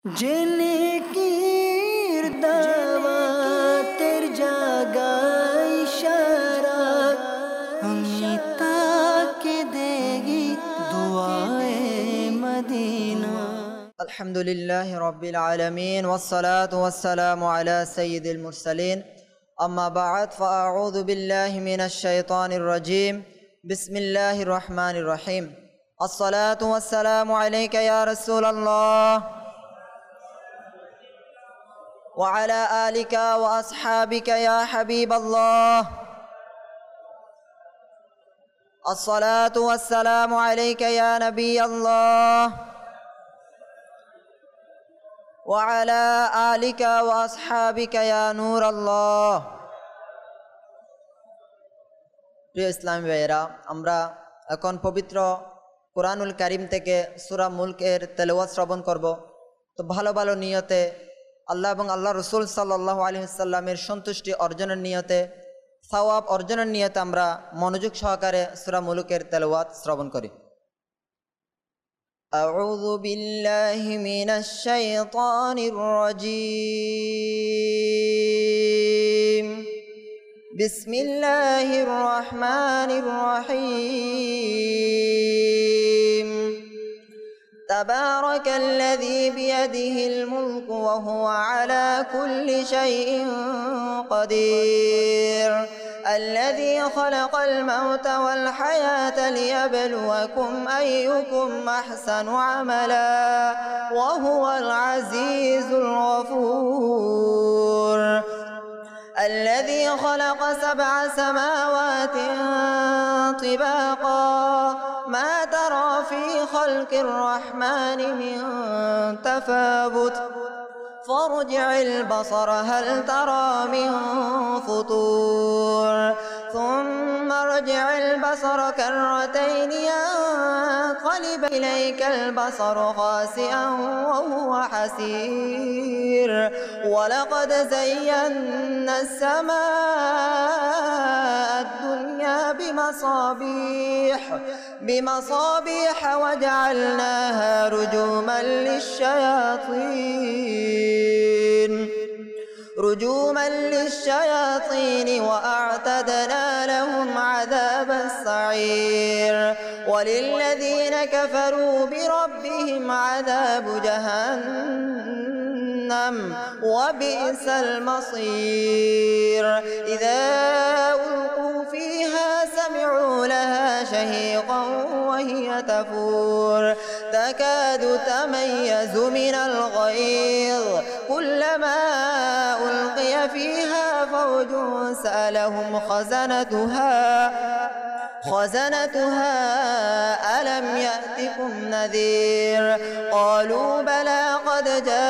জেনে কিরদাওয়াতের জাগায় ইশারা আমি তাকে দেগি দুআয়ে মদিনা। আলহামদুলিল্লাহি রাব্বিল আলামিন ওয়াসসালাতু ওয়াসসালামু আলা সাইয়্যিদিল মুরসালিন আম্মা বা'দ ফাআউযু বিল্লাহি মিনাশ শাইতানির রাজীম বিসমিল্লাহির রহমানির রহিম আসসালাতু ওয়াসসালামু আলাইকা ইয়া রাসূলুল্লাহ ওয়া আলা আলিকা ওয়া আসহাবিকা ইয়া হাবিবাল্লাহ আসসালাতু ওয়াসসালামু আলাইকা ইয়া নবিয়াল্লাহ وعلى آلك وأصحابك يا نور الله। প্রিয় ইসলামী ভাইয়েরা, আমরা এখন পবিত্র কুরআনুল কারীম থেকে সূরা মুলকের তেলাওয়াত শ্রবণ করব। তো ভালো ভালো নিয়তে আল্লাহ এবং আল্লাহ রাসূল সাল্লাল্লাহু আলাইহি ওয়াসাল্লামের সন্তুষ্টি অর্জনের নিয়তে, সওয়াব অর্জনের নিয়তে আমরা মনোযোগ সহকারে সূরা মুলকের তেলাওয়াত শ্রবণ করি। أعوذ بالله من الشيطان الرجيم بسم الله الرحمن الرحيم تبارك الذي بيده الملك وهو على كل شيء قدير الذي خلق الموت والحياة ليبلوكم أيكم أحسن عملا وهو العزيز الغفور الذي خلق 7 سماوات طباقا ما ترى في خلق الرحمن من تفاوت فارجع البصر هل ترى من فطور ثم ارجع البصر كرتين ينقلب إليك البصر خاسئا وهو حسير ولقد زينا السماء الدنيا بمصابيح وجعلناها رجوما للشياطين وأعتدنا لهم عذاب السعير وللذين كفروا بربهم عذاب جهنم وبئس المصير إذا ألقوا فيها سمعوا لها شهيقا وهي تفور تكاد تميز من الغيظ كلما ألقي فيها فوج سألهم خزنتها ألم يأتكم نذير قالوا بلى قد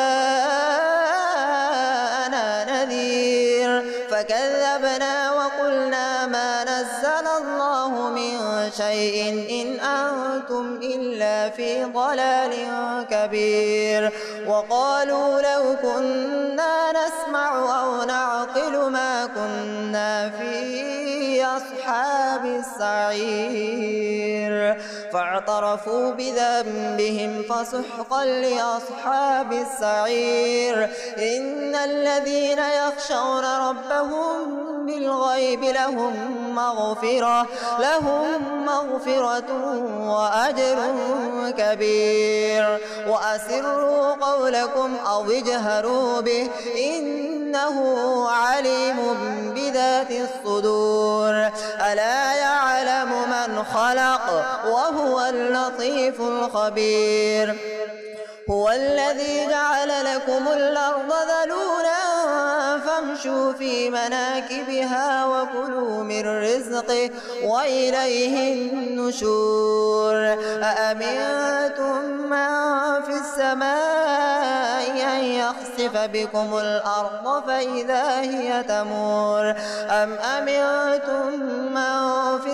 جاءنا نذير فكذبنا وقلنا ما نزل الله من شيء إن أنتم إلا في ضلال كبير وقالوا لو كنا نسمع أو نعقل ما كنا في أصحاب السعير فاعترفوا بذنبهم فسحقا لأصحاب السعير إن الذين يخشون ربهم بالغيب لهم مغفرة وأجر كبير وأسروا قولكم أو اجهروا به إنه عليم بذات الصدور ألا يعلم من خلق وهو اللطيف الخبير هو الذي جعل لكم الأرض ذلولا فامشوا في مناكبها وكلوا من رزقه وإليه النشور أأمنتم من في السماء أن يخسف بكم الأرض فإذا هي تمور أم أمنتم من في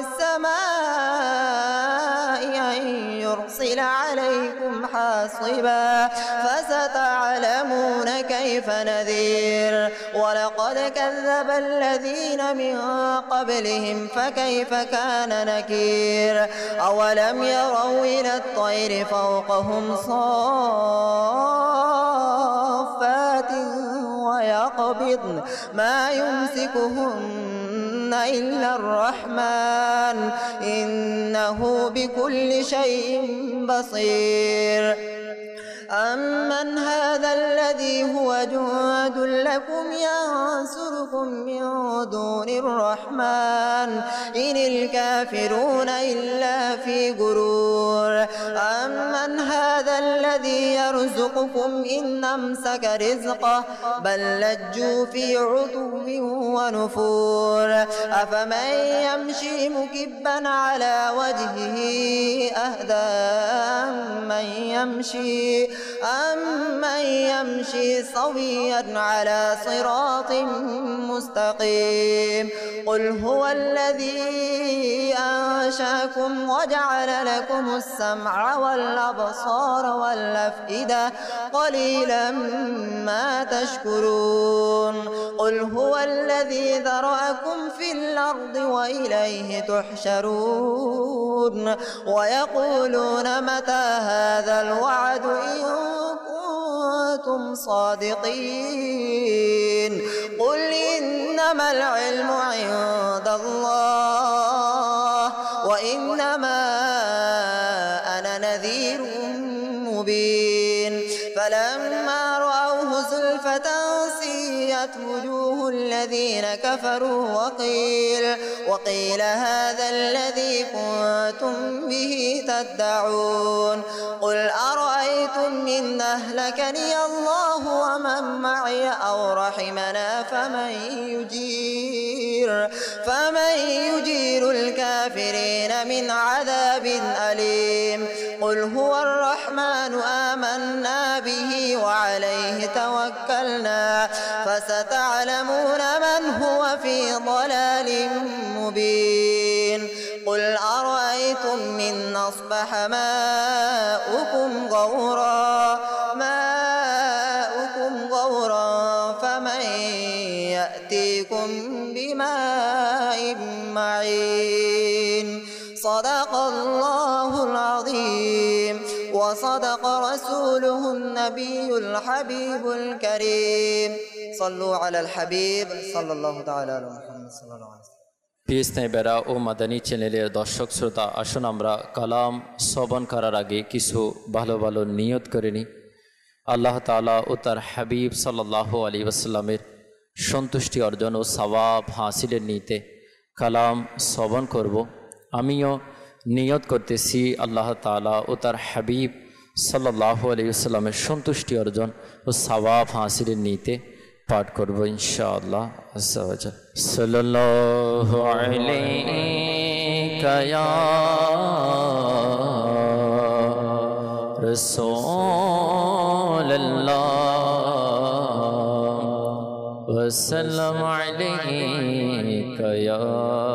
السماء أن يرسل عليكم حاصبا فستعلمون كيف نذير ولقد كذب الذين من قبلهم فكيف كان نكير أولم يروا إلى الطير فوقهم صافات يقبضن ما يمسكهن إلا الرحمن إنه بكل شيء بصير. أمن هذا الذي هو جند لكم ينصركم من دون الرحمن إن الكافرون إلا في غرور. أمن هذا الذي يرزقكم إن أمسك رزقه بل لجوا في عتو ونفور. أفمن يمشي مكبا على وجهه أهدى أمن يمشي سويا على صراط مستقيم. قل هو الذي أنشأكم وجعل لكم السمع والأبصار والأفئدة قليلا ما تشكرون. قل هو الذي ذرأكم في الأرض وإليه تحشرون. ويقولون متى هذا الوعد إن كنتم صادقين. قل إنما العلم عند الله وإنما أنا نذير مبين. فلما رأوه زلفة سيئت وجوه الذين كفروا وقيل هذا الذي كنتم به تدعون. قل أرأيتم إن أهلكني الله ومن معي أو رحمنا فمن يجير الكافرين من عذاب أليم. قل هو الرحمن آمنا به وعليه توكلنا فستعلمون من هو في ضلال مبين. قل أرأيتم إن أصبح ماؤكم غورا فمن يأتيكم بماء معين. صدق الله العظيم وصدق رسوله النبي الحبيب الكريم. صلوا على الحبيب صلى الله تعالى على محمد صلى الله عليه وسلم. পিস নেবেরা ও মাদানী চ্যানেলের দর্শক শ্রোতা, আসুন আমরা কালাম শ্রবণ করার আগে কিছু ভালো ভালো নিয়ত করে নিই। আল্লাহ তাআলা ও তার হাবিব সাল্লাল্লাহু আলাইহি ওয়াসাল্লামের সন্তুষ্টি অর্জন ও সওয়াব হাসিলের নিতে কালাম শ্রবণ করব। আমিও নিয়ত করতেছি আল্লাহ তাআলা ও তার হাবিব সাল্লাল্লাহু আলাইহি ওয়াসাল্লামের সন্তুষ্টি অর্জন ও সওয়াব হাসিলের নিতে পাঠ করব ইনশাআল্লাহ আজ্জা ওয়া জাল। সাল্লাল্লাহু আলাইকা ইয়া রাসূলুল্লাহ ওয়া সাল্লাম আলাইকা ইয়া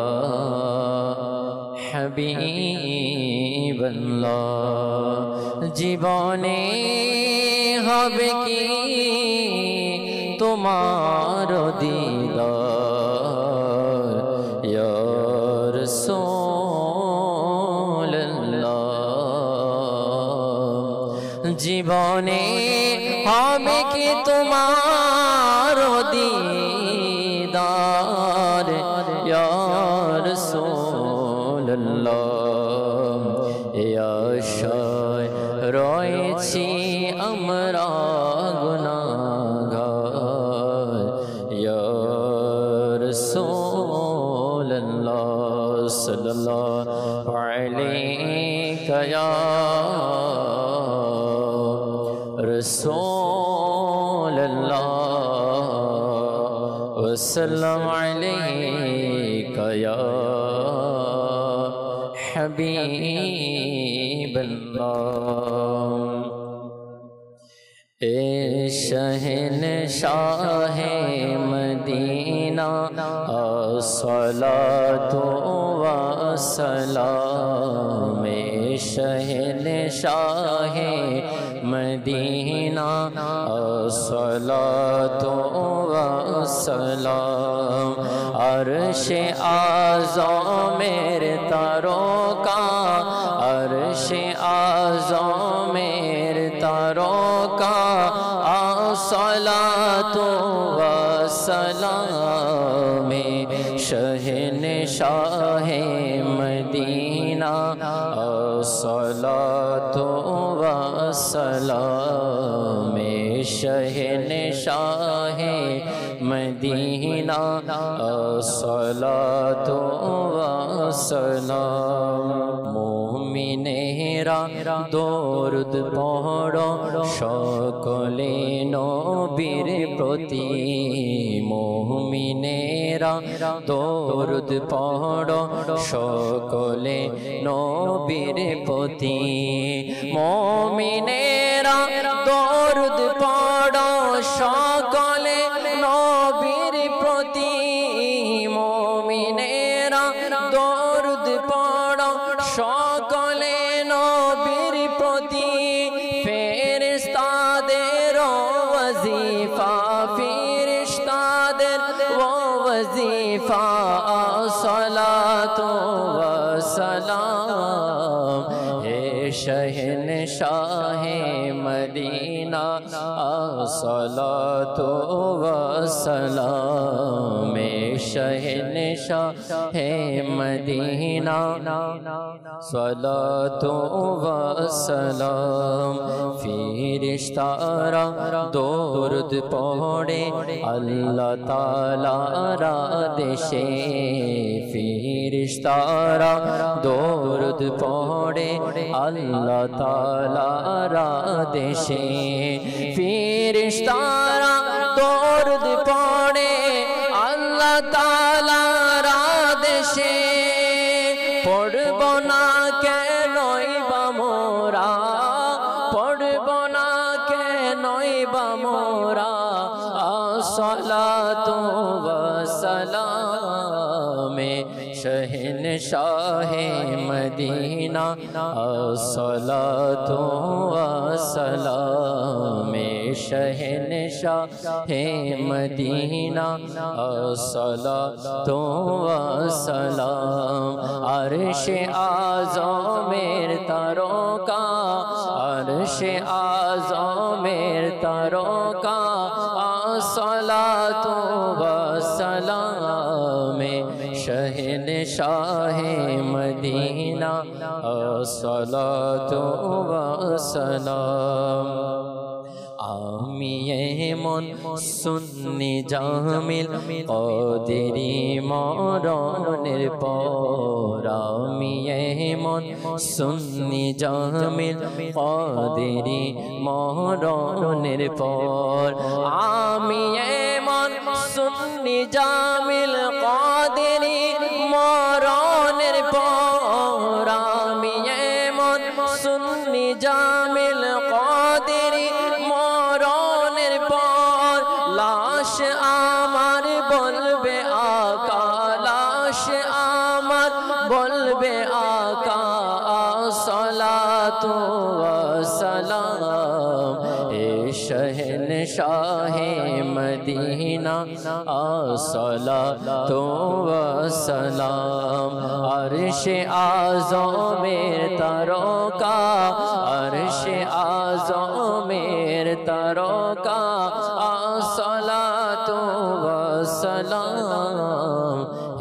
হাবিবাল্লাহ। জীবনে হবে কি তোমার দিদার ইয়া রাসূলুল্লাহ। জীবনে হবে কি তোমার দিদার ইয়া রাসূলুল্লাহ। ইয়া আশায় রয়েছি আমরা গুনাহগার ইয়া রাসূলুল্লাহ। সাল্লাল্লাহু আলাইকা ইয়া রাসূলুল্লাহ ওয়া সাল্লাম আলাইকা ইয়া হাবিবাল্লাহ। এ শহনশাহে মদিনা আসসালাতু ওয়া সালাম। এ শহনশাহে মদিনা আসসালাতু ওয়া সালাম। আরশে আযমের তারকা আরশে আযমের তারকা আসসালাতু ওয়া सलाम शहनशाह मदीना अस्सलातु वस्सलाम शहनशाह मदीना अस्सलातु वस्सलाम। মুমিনেরা দরুদ পড়ো সকলে নবীর প্রতি, মুমিনেরা দরুদ পড়ো সকলে নবীর প্রতি, মুমিনেরা দরুদ পড়ো সকলে নবীর প্রতি, মুমিনেরা দরুদ পড়ো সকলে নবীর প্রতি। ফেরেশতাদের ওয়াজিফা, ফেরেশতাদের ওয়াজিফা আসসালাতু ওয়াসসালাম হে শহনशाह মদিনা আসসালাতু ওয়াসসালাম शहनशाह मदीना सलातो वसलाम। फिरिश्तारा दरूद पढ़े अल्लाह तालार आदेशे, फिरिश्तारा दरूद पढ़े अल्लाह तालार आदेशे, फिरिश्तारा दरूद पढ़े अल्लाह तालार आदेशे। पढ़ब ना केनই বা মোরা, পড়ব না কেনই বা মোরা আসসালাতু ওয়াসসালাম शहनशाह मदीना अस्सलातु वस्सलाम शहनशाह मदीना अस्सलातु वस्सलाम। अर्शे आज़मेर तारोका, अर्शे आज़मेर तारोका अस्सलातु वस्सलाम शहनशाह मदीना अस्सलातु वस्सलाम। आमी एमन सुन्नी जामिल कदेरी मरनेर पर, आमी एमन सुन्नी जामिल कदेरी मरनेर पर, आमी एमन सुन्नी जामिल कदेरी मरनेर पर, आमी एमन सुन्नी जामिल कदेरी मरनेर पर। लाश आमार बोलबे आका, लाश आमार बोलबे आका अस्सलातु वस्सलाम शहनशाह मदीना अस्सलातु वस्सलाम। अर्शे आज़मेर तारोका, अर्शे आज़मेर तारोका अस्सलातु वस्सलाम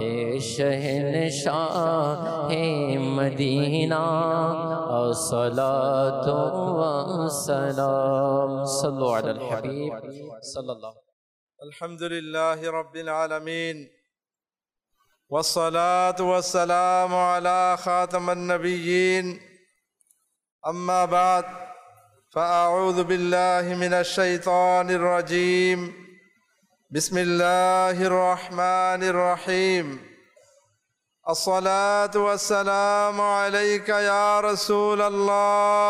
शहनशाह मदीना अस्सलातु वस्सलाम। सल्लु अलल हबीब सल्लल्लाहु। अल्हम्दुलिल्लाहि रब्बिल आलमीन वस्सलातु वस्सलामु अला खातमन नबिय्यीन अम्मा बाद फ़अऊज़ु बिल्लाहि मिनश शैतानिर रजीम बिस्मिल्लाहिर रहमानिर रहीम। अस्सलातु वस्सलामु अलैका या रसूल अल्लाह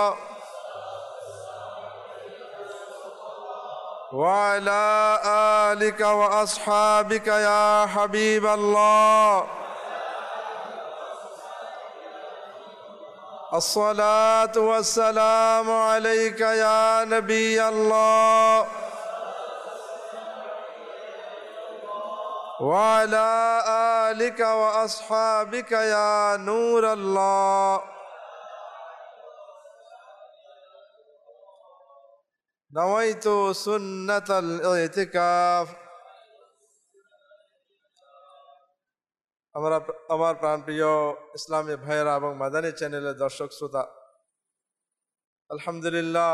व अला आलिका व अस्हाबिका या हबीब अल्लाह। अस्सलातु वस्सलामु अलैका या नबी अल्लाह व अला आलिका व अस्हाबिका या नूर अल्लाह। नवैतु सुन्नतल इतिकाफ আমার প্রাণপ্রিয় ইসলামী ভাইয়েরা এবং মাদানী চ্যানেলের দর্শক শ্রোতা, আলহামদুলিল্লাহ,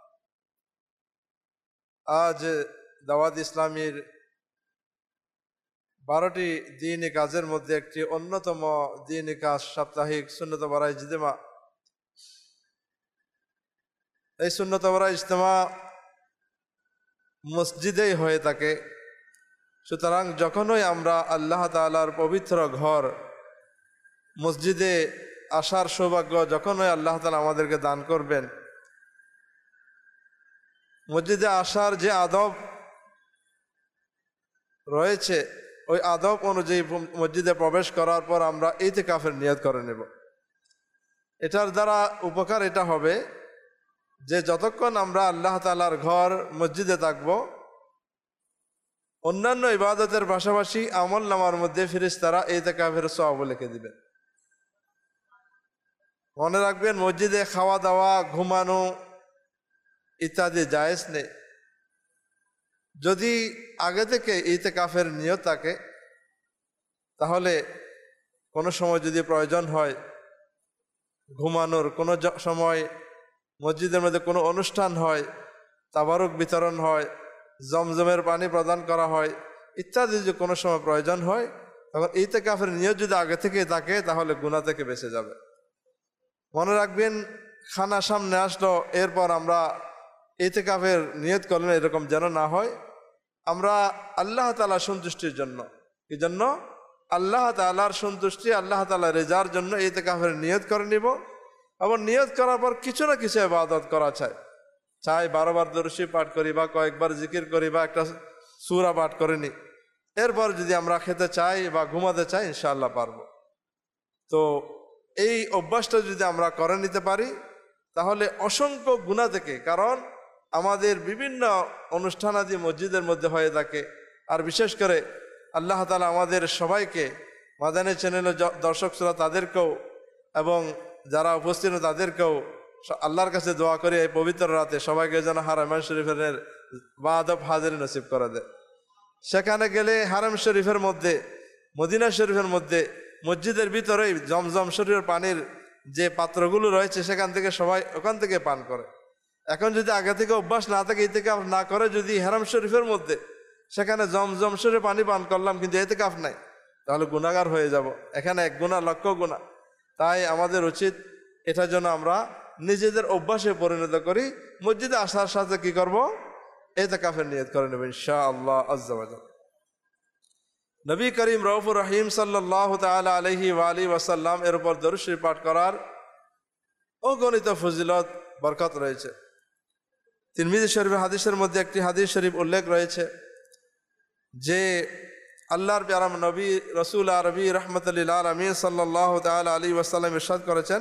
আজ দাওয়াত ইসলামীর 12টি দ্বীনি কাজের মধ্যে একটি অন্যতম দ্বীনি কাজ সাপ্তাহিক সুন্নত বারাই ইজতেমা। এই সুন্নত বারাই ইজতেমা মসজিদেই হয়ে থাকে। সুতরাং যখনই আমরা আল্লাহ তাআলার পবিত্র ঘর মসজিদে আসার সৌভাগ্য যখনই আল্লাহ তাআলা আমাদেরকে দান করবেন, মসজিদে আসার যে আদব রয়েছে ওই আদব অনুযায়ী মসজিদে প্রবেশ করার পর আমরা ইতিকাফের নিয়ত করে নেব। এটার দ্বারা উপকার এটা হবে যে যতক্ষণ আমরা আল্লাহ তাআলার ঘর মসজিদে থাকব, অন্যান্য ইবাদতের পাশাপাশি আমল নামার মধ্যে ফেরেশতারা ইতিকাফের সওয়াব লিখে দিবেন। মনে রাখবেন, মসজিদে খাওয়া দাওয়া, ঘুমানো ইত্যাদি জায়েজ নেই। যদি আগে থেকে ইতিকাফের নিয়ত থাকে, তাহলে কোনো সময় যদি প্রয়োজন হয় ঘুমানোর, কোনো সময় মসজিদের মধ্যে কোনো অনুষ্ঠান হয়, তাবারুক বিতরণ হয়, জমজমের পানি প্রদান করা হয় ইত্যাদি, যদি কোনো সময় প্রয়োজন হয়, তখন ইতিকাফের নিয়ত যদি আগে থেকে থাকে তাহলে গুনাহ থেকে বেঁচে যাবে। মনে রাখবেন, খানা সামনে আসলো, এরপর আমরা ইতিকাফের নিয়ত করলেন, এরকম যেন না হয়। আমরা আল্লাহ তাআলার সন্তুষ্টির জন্য, কি জন্য? আল্লাহ তাআলার সন্তুষ্টি, আল্লাহ তাআলার রেজার জন্য ইতিকাফের নিয়ত করে নিব। এবং নিয়ত করার পর কিছু না কিছু ইবাদত করা চাই 12 বার দরুদ শরীফ পাঠ করি বা কয়েকবার জিকির করি বা একটা সূরা পাঠ করে নিই। এরপর যদি আমরা খেতে চাই বা ঘুমাতে চাই, ইনশাআল্লাহ পারবো। তো এই অভ্যাসটা যদি আমরা করে নিতে পারি তাহলে অসংখ্য গুনাহ থেকে, কারণ আমাদের বিভিন্ন অনুষ্ঠানাদি মসজিদের মধ্যে হয়ে থাকে। আর বিশেষ করে আল্লাহ তাআলা আমাদের সবাইকে, মাদানী চ্যানেলের দর্শক শ্রোতা তাদেরকেও এবং যারা উপস্থিত তাদেরকেও আল্লাহর কাছে দোয়া করে এই পবিত্র রাতে সবাইকে যেন হারামাইন শরীফের বাদব হাজির নসিব করে দেয়। সেখানে গেলে হারাম শরীফের মধ্যে, মদিনা শরীফের মধ্যে, মসজিদের ভিতরেই জমজম শরীফের পানির যে পাত্রগুলো রয়েছে সেখান থেকে সবাই ওখান থেকে পান করে। এখন যদি আগে থেকে অভ্যাস না থাকে, ইতিকাফ না করে যদি হারাম শরীফের মধ্যে সেখানে জমজম শরীফের পানি পান করলাম কিন্তু ইতিকাফ নাই, তাহলে গুনাহগার হয়ে যাব। এখানে এক গুনাহ লক্ষ গুনাহ। তাই আমাদের উচিত এটার জন্য আমরা নিজেদের অভ্যাসে পরিণত করি। মসজিদে আসার সাথে কি করব? ইতিকাফের নিয়ত করে নেব ইনশাআল্লাহ আজ্জা ওয়া জাল। নবী করিম রউফুর রহিম সাল্লাল্লাহু তাআলা আলাইহি ওয়া আলিহি ওয়াসাল্লাম এর উপর দরুদ শরীফ পাঠ করার অগণিত ফজিলত, বরকত রয়েছে। তিরমিজি শরীফের হাদিসের মধ্যে একটি হাদিস শরীফ উল্লেখ রয়েছে যে আল্লাহর প্যারা নবী রাসূল আরবি রাহমাতুল লিল আলামিন সাল্লাল্লাহু তাআলা আলাইহি ওয়াসাল্লাম ইরশাদ করেছেন,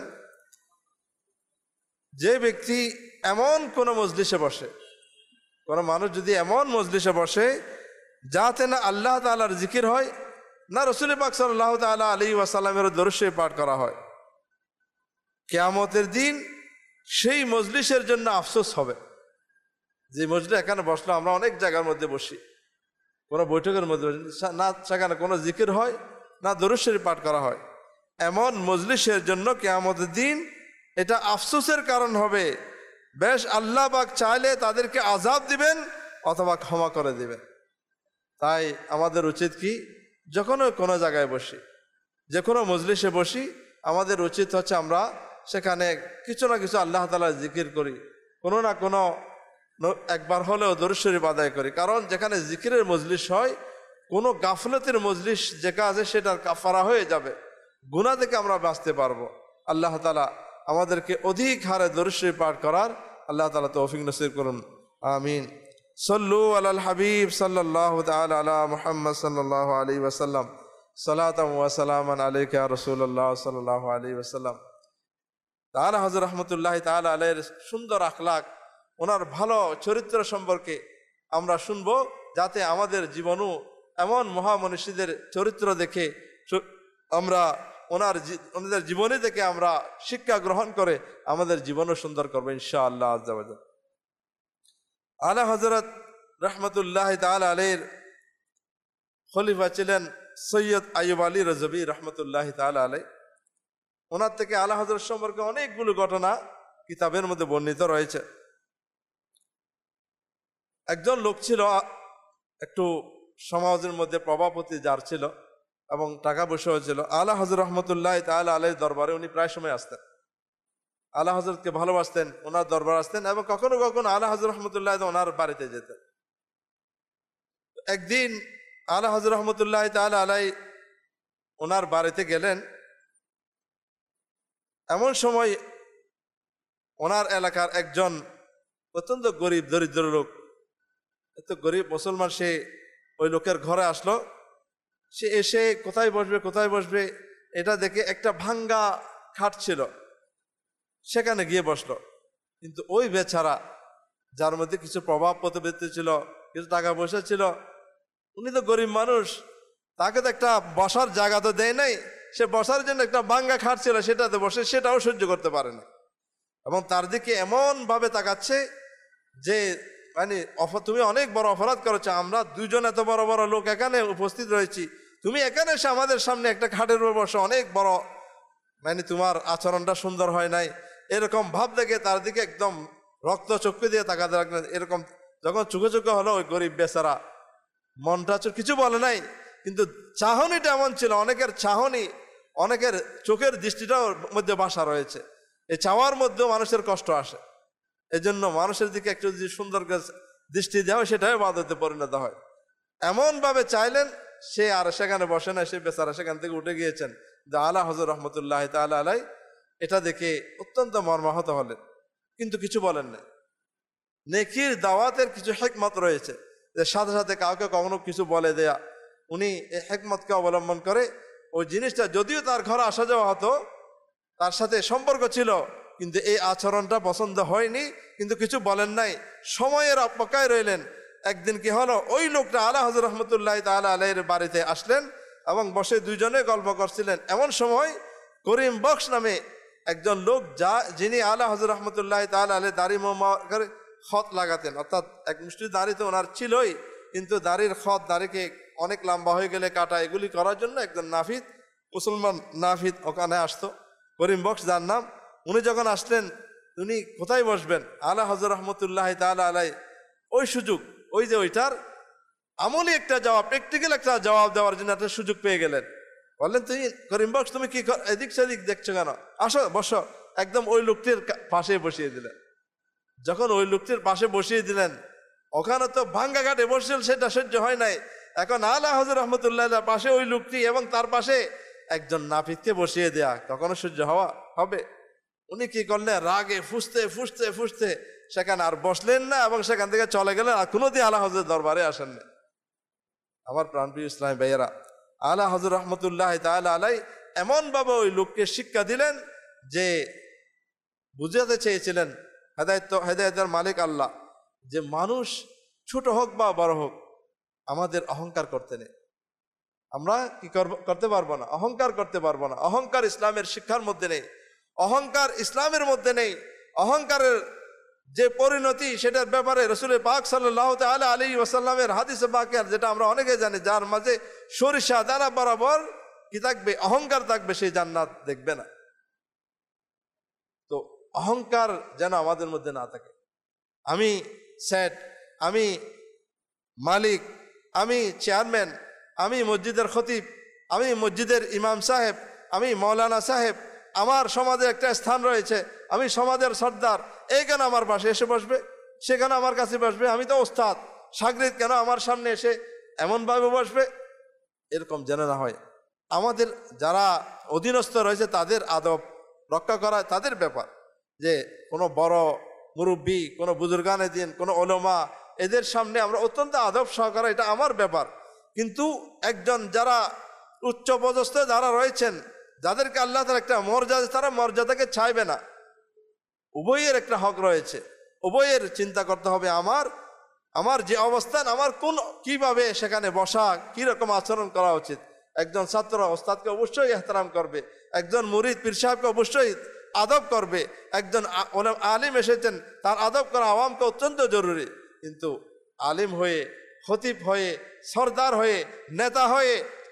যে ব্যক্তি এমন কোন মজলিসে বসে, কোন মানুষ যদি এমন মজলিসে বসে যাতে না আল্লাহ তাআলার জিকির হয়, না রাসূল পাক সাল্লাল্লাহু তাআলা আলাইহি ওয়াসাল্লামের দরুদ শরীফ পাঠ করা হয়, কিয়ামতের দিন সেই মজলিসের জন্য আফসোস হবে। যে মজলিস এখানে বসলো, আমরা অনেক জায়গার মধ্যে বসি, কোনো বৈঠকের মধ্যে না, সেখানে কোনো জিকির হয় না দরুদ শরীফ পাঠ করা হয়, এমন মজলিসের জন্য কিয়ামতের দিন এটা আফসোসের কারণ হবে। বেশ আল্লাহ পাক চাইলে তাদেরকে আযাব দিবেন অথবা ক্ষমা করে দিবেন। তাই আমাদের উচিত কি, যখন কোনো জায়গায় বসি, যে কোনো মজলিসে বসি, আমাদের উচিত হচ্ছে আমরা সেখানে কিছু না কিছু আল্লাহ তাআলার জিকির করি, কোনো না কোনো একবার হলেও দরুদ শরীফ আদায় করি। কারণ যেখানে জিকিরের মজলিস হয়, কোনো গাফলতের মজলিস যেটা আছে সেটার কাফারা হয়ে যাবে, গুনাহ থেকে আমরা বাঁচতে পারবো। আল্লাহ তাআলা আমাদেরকে অধিক হারে দরুদ শরীফ পাঠ করার আল্লাহ তাআলা তৌফিক নসিব করুন, আমিন। সল্লু আলাল হাবিব সাল্লাল্লাহু তাআলা আলা মুহাম্মদ সাল্লাল্লাহু আলাইহি ওয়াসাল্লাম, সালাতাম ওয়া সালামান আলাইকা ইয়া রাসূলুল্লাহ সাল্লাল্লাহু আলাইহি ওয়াসাল্লাম। তাআলা হযরত রাহমাতুল্লাহি তাআলা আলাইহির সুন্দর আখলাক, ওনার ভালো চরিত্র সম্পর্কে আমরা শুনবো, যাতে আমাদের জীবনও এমন মহামনীষীদের চরিত্র দেখে আমরা ওনাদের জীবনী থেকে আমরা শিক্ষা গ্রহণ করে আমাদের জীবনও সুন্দর করবো ইনশাআল্লাহ আজ্জা ওয়া জাল। আলা হযরত রাহমাতুল্লাহি তাআলা আলাইহির খলিফা ছিলেন সৈয়দ আইয়ুব আলী রজবি রহমতুল্লাহ তাআলা আলাই, ওনার থেকে আলা হযরত সম্পর্কে অনেকগুলো ঘটনা কিতাবের মধ্যে বর্ণিত রয়েছে। একজন লোক ছিল, একটু সমাজের মধ্যে প্রভাবপতি যার ছিল এবং টাকা পয়সাও ছিল। আলা হযরত রহমতুল্লাহ তাআলা আলাইহির দরবারে উনি প্রায় সময় আসতেন, আলা হযরতকে ভালোবাসতেন, ওনার দরবার আসতেন এবং কখনো কখনো আলা হযরত রহমতুল্লাহ ওনার বাড়িতে যেতেন। একদিন আলা হযরত রহমতুল্লাহ তাআলা আলাইহি ওনার বাড়িতে গেলেন। এমন সময় ওনার এলাকার একজন অত্যন্ত গরিব দরিদ্র লোক, এত গরিব মুসলমান, সে ওই লোকের ঘরে আসলো। সে এসে কোথায় বসবে এটা দেখে একটা ভাঙ্গা খাট ছিল, সেখানে গিয়ে বসলো। কিন্তু ওই বেচারা, যার মধ্যে কিছু প্রভাব প্রতিপত্তি ছিল, কিছু টাকা পয়সা ছিল, উনি তো গরিব মানুষ, তাকে তো একটা বসার জায়গা তো দেয় নাই। সে বসার জন্য একটা ভাঙ্গা খাট ছিল, সেটাতে বসে সেটাও সহ্য করতে পারে না এবং তার দিকে এমন ভাবে তাকাচ্ছে যে মানে তুমি অনেক বড় অপরাধ করেছো, আমরা দুজন এত বড় বড় লোক এখানে উপস্থিত রয়েছি, তুমি এখানে এসে আমাদের সামনে একটা খাটের উপর বসে, অনেক বড়, মানে তোমার আচরণটা সুন্দর হয় নাই, এরকম ভাব দেখে তার দিকে একদম রক্ত চক্ষু দিয়ে তাকাতে লাগলেন। এরকম যখন চোখে হলো, ওই গরিব বেচারা মনটা কিছু বলে নাই, কিন্তু চাহনিটা এমন ছিল, অনেকের চাহনি, অনেকের চোখের দৃষ্টিটাও মধ্যে বাসা রয়েছে, এই চাওয়ার মধ্যেও মানুষের কষ্ট আসে। এই জন্য মানুষের দিকে একটু যদি সুন্দর দৃষ্টি দেওয়া হয়, সেটাই ইবাদতে পরিণত হয়। এমন ভাবে চাইলেন, সে আর সেখানে বসে না, সে বেচারা সেখান থেকে উঠে গিয়েছেন। আলা হযরত রহমতুল্লাহ তাআলা আলাইহি এটা দেখে অত্যন্ত মর্মাহত হলেন, কিন্তু কিছু বলেন না। নেকির দাওয়াতের কিছু হিকমত রয়েছে, যে সাথে সাথে কাউকে কখনো কিছু বলে দেয়া। উনি এই হিকমতকে অবলম্বন করে ওই জিনিসটা, যদিও তার ঘরে আসা যাওয়া হতো, তার সাথে সম্পর্ক ছিল, কিন্তু এই আচরণটা পছন্দ হয়নি, কিন্তু কিছু বলেন নাই, সময়ের অপেক্ষায় রইলেন। একদিন কি হলো, ওই লোকটা আলা হযরত রহমতুল্লাহ তাআলা আলাইহির বাড়িতে আসলেন এবং বসে দুইজনে গল্প করছিলেন। এমন সময় করিম বক্স নামে একজন লোক, যিনি আলা হযরত রহমতুল্লাহ তাআলা আলাইহি দাড়ি মোবারকের খত লাগাতেন, অর্থাৎ এক মুষ্টি দাড়ি তো ওনার ছিলই, কিন্তু দাড়ির খত, দাড়িকে অনেক লম্বা হয়ে গেলে কাটা, এগুলি করার জন্য একজন নাফিদ, মুসলমান নাফিদ ওখানে আসতো, করিম বক্স যার নাম। উনি যখন আসলেন, উনি কোথায় বসবেন, আলা হযরত রহমতুল্লাহ তাআলা আলাইহি ওই সুযোগ, ওই যে ওইটার আমলি একটা জবাব, প্র্যাকটিক্যাল একটা জবাব দেওয়ার জন্য একটা সুযোগ পেয়ে গেলেন। বললেন, তুমি করিম বক্স, তুমি কি এদিক সেদিক দেখছো কেন, আসো বসো। একদম ওই লোকটির পাশে বসিয়ে দিলেন। যখন ওই লোকটির পাশে বসিয়ে দিলেন, ওখানে তো ভাঙ্গা ঘাটে বসছিল, সেটা সহ্য হয় নাই। এখন আলা হযরত রহমতুল্লাহ পাশে ওই লোকটি এবং তার পাশে একজন নাফিদকে বসিয়ে দেয়া কখনো সহ্য হবে? উনি কি করলেন, রাগে ফুসতে সেখানে আর বসলেন না এবং সেখান থেকে চলে গেলেন, আর কোনোদিন আলা হযরত দরবারে আসেন না। আমার প্রাণপ্রিয় ইসলামী ভাইয়েরা, আলা হযরত রহমতুল্লাহ তাআলা আলাইহি এমন ভাবে ওই লোককে শিক্ষা দিলেন যে বুঝাতে চেয়েছিলেন, হেদায়েতের মালিক আল্লাহ, যে মানুষ ছোট হোক বা বড় হোক, আমাদের অহংকার করতে নেই। আমরা কি করতে পারবো না, অহংকার করতে পারবো না। অহংকার ইসলামের শিক্ষার মধ্যে নেই, অহংকার ইসলামের মধ্যে নেই। অহংকারের যে পরিণতি, সেটার ব্যাপারে রাসূল পাক সাল্লাল্লাহু তাআলা আলাইহি ওয়াসাল্লামের হাদিসে পাকের, যেটা আমরা অনেকে জানি, যার মাঝে সরিষা দানা বরাবর কি থাকবে, অহংকার থাকবে, সেই জান্নাত দেখবে না। তো অহংকার যেন আমাদের মধ্যে না থাকে। আমি সেট, আমি মালিক, আমি চেয়ারম্যান, আমি মসজিদের খতিব, আমি মসজিদের ইমাম সাহেব, আমি মৌলানা সাহেব, আমার সমাজে একটা স্থান রয়েছে, আমি সমাজের সর্দার, এই কেন আমার পাশে এসে বসবে, সে কেন আমার কাছে বসবে, আমি তো ওস্তাদ, শাগরিদ কেন আমার সামনে এসে এমনভাবে বসবে, এরকম যেন না হয়। আমাদের যারা অধীনস্থ রয়েছে, তাদের আদব রক্ষা করা তাদের ব্যাপার। যে কোনো বড় মুরব্বী, কোনো বুজুর্গানে দিন, কোনো ওলামা, এদের সামনে আমরা অত্যন্ত আদব সহকারে, এটা আমার ব্যাপার। কিন্তু একজন যারা উচ্চপদস্থ যারা রয়েছেন, যাদেরকে আল্লাহ তাআলা একটা মর্যাদা, তারা মর্যাদাকে চাইবে না। উভয়ের একটা হক রয়েছে, উভয়ের চিন্তা করতে হবে, আমার যে অবস্থান, আমার কিভাবে সেখানে বসা, কি রকম আচরণ করা উচিত। একজন ছাত্র ওস্তাদকে অবশ্যই ইহতারাম করবে, একজন মুরিদ পীর সাহেবকে অবশ্যই আদব করবে, একজন আলিম এসেছেন, তার আদব করা আওয়ামকে অত্যন্ত জরুরি। কিন্তু আলিম হয়ে, খতিব হয়ে, সরদার হয়ে, নেতা হয়ে,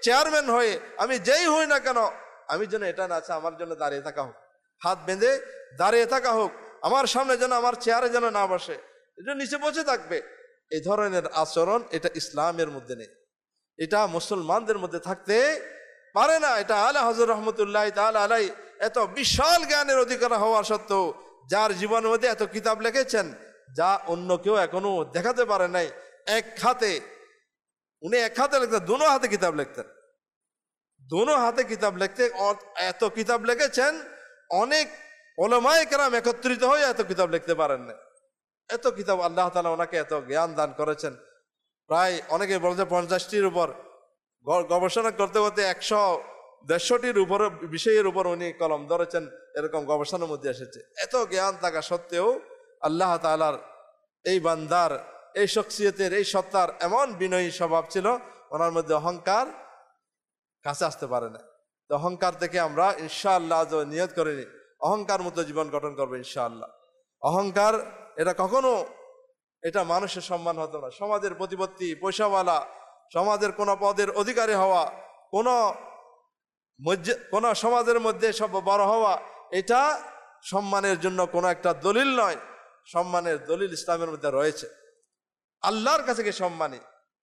চেয়ারম্যান হয়ে আমি যেই হই না কেন, আমি যেন এটা না আছে আমার জন্য দাঁড়িয়ে থাকা হোক, হাত বেঁধে দাঁড়িয়ে থাকা হোক, আমার সামনে যেন আমার চেয়ারে যেন না বসে, এটা নিচে বসে থাকবে। এই ধরনের আচরণ এটা ইসলামের মধ্যে নেই, এটা মুসলমানদের মধ্যে থাকতে পারে না। এটা আলা হযরত রহমতুল্লাহ তাআলা আলাই এত বিশাল জ্ঞানের অধিকার হওয়া সত্ত্বেও, যার জীবনের মধ্যে এত কিতাব লিখেছেন যা অন্য কেউ এখনো দেখাতে পারে নাই। এক হাতে উনি এক হাতে লিখতেন, দুনো হাতে কিতাব লিখতেন, দুনো হাতে কিতাব লিখতে এত কিতাব লিখেছেন, অনেক উলামায়ে কেরাম একত্রিত হয়ে এত কিতাব লিখতে পারেন না। এত কিতাব আল্লাহ তাআলা ওনাকে এত জ্ঞান দান করেছেন। প্রায় অনেকে বলছে 50টির উপর গবেষণা করতে করতে 100-150টির উপর বিষয়ের উপর উনি কলম ধরেছেন, এরকম গবেষণার মধ্যে এসেছে। এত জ্ঞান থাকা সত্ত্বেও আল্লাহ তাআলার এই বান্দার, এই শখসিয়তের, এই সত্তার এমন বিনয়ী স্বভাব ছিল, ওনার মধ্যে অহংকার কাছে আসতে পারে না। তো অহংকার থেকে আমরা ইনশাআল্লাহ আজ নিয়ত করে নিই, অহংকার মতো জীবন গঠন করবো ইনশাআল্লাহ। অহংকার এটা কখনো এটা মানুষের সম্মান হতো না। সমাজের প্রতিপত্তি, পয়সাওয়ালা, সমাজের কোনো পদের অধিকারী হওয়া, কোনো সমাজের মধ্যে সব বড় হওয়া, এটা সম্মানের জন্য কোনো একটা দলিল নয়। সম্মানের দলিল ইসলামের মধ্যে রয়েছে। আল্লাহর কাছে কে সম্মানী,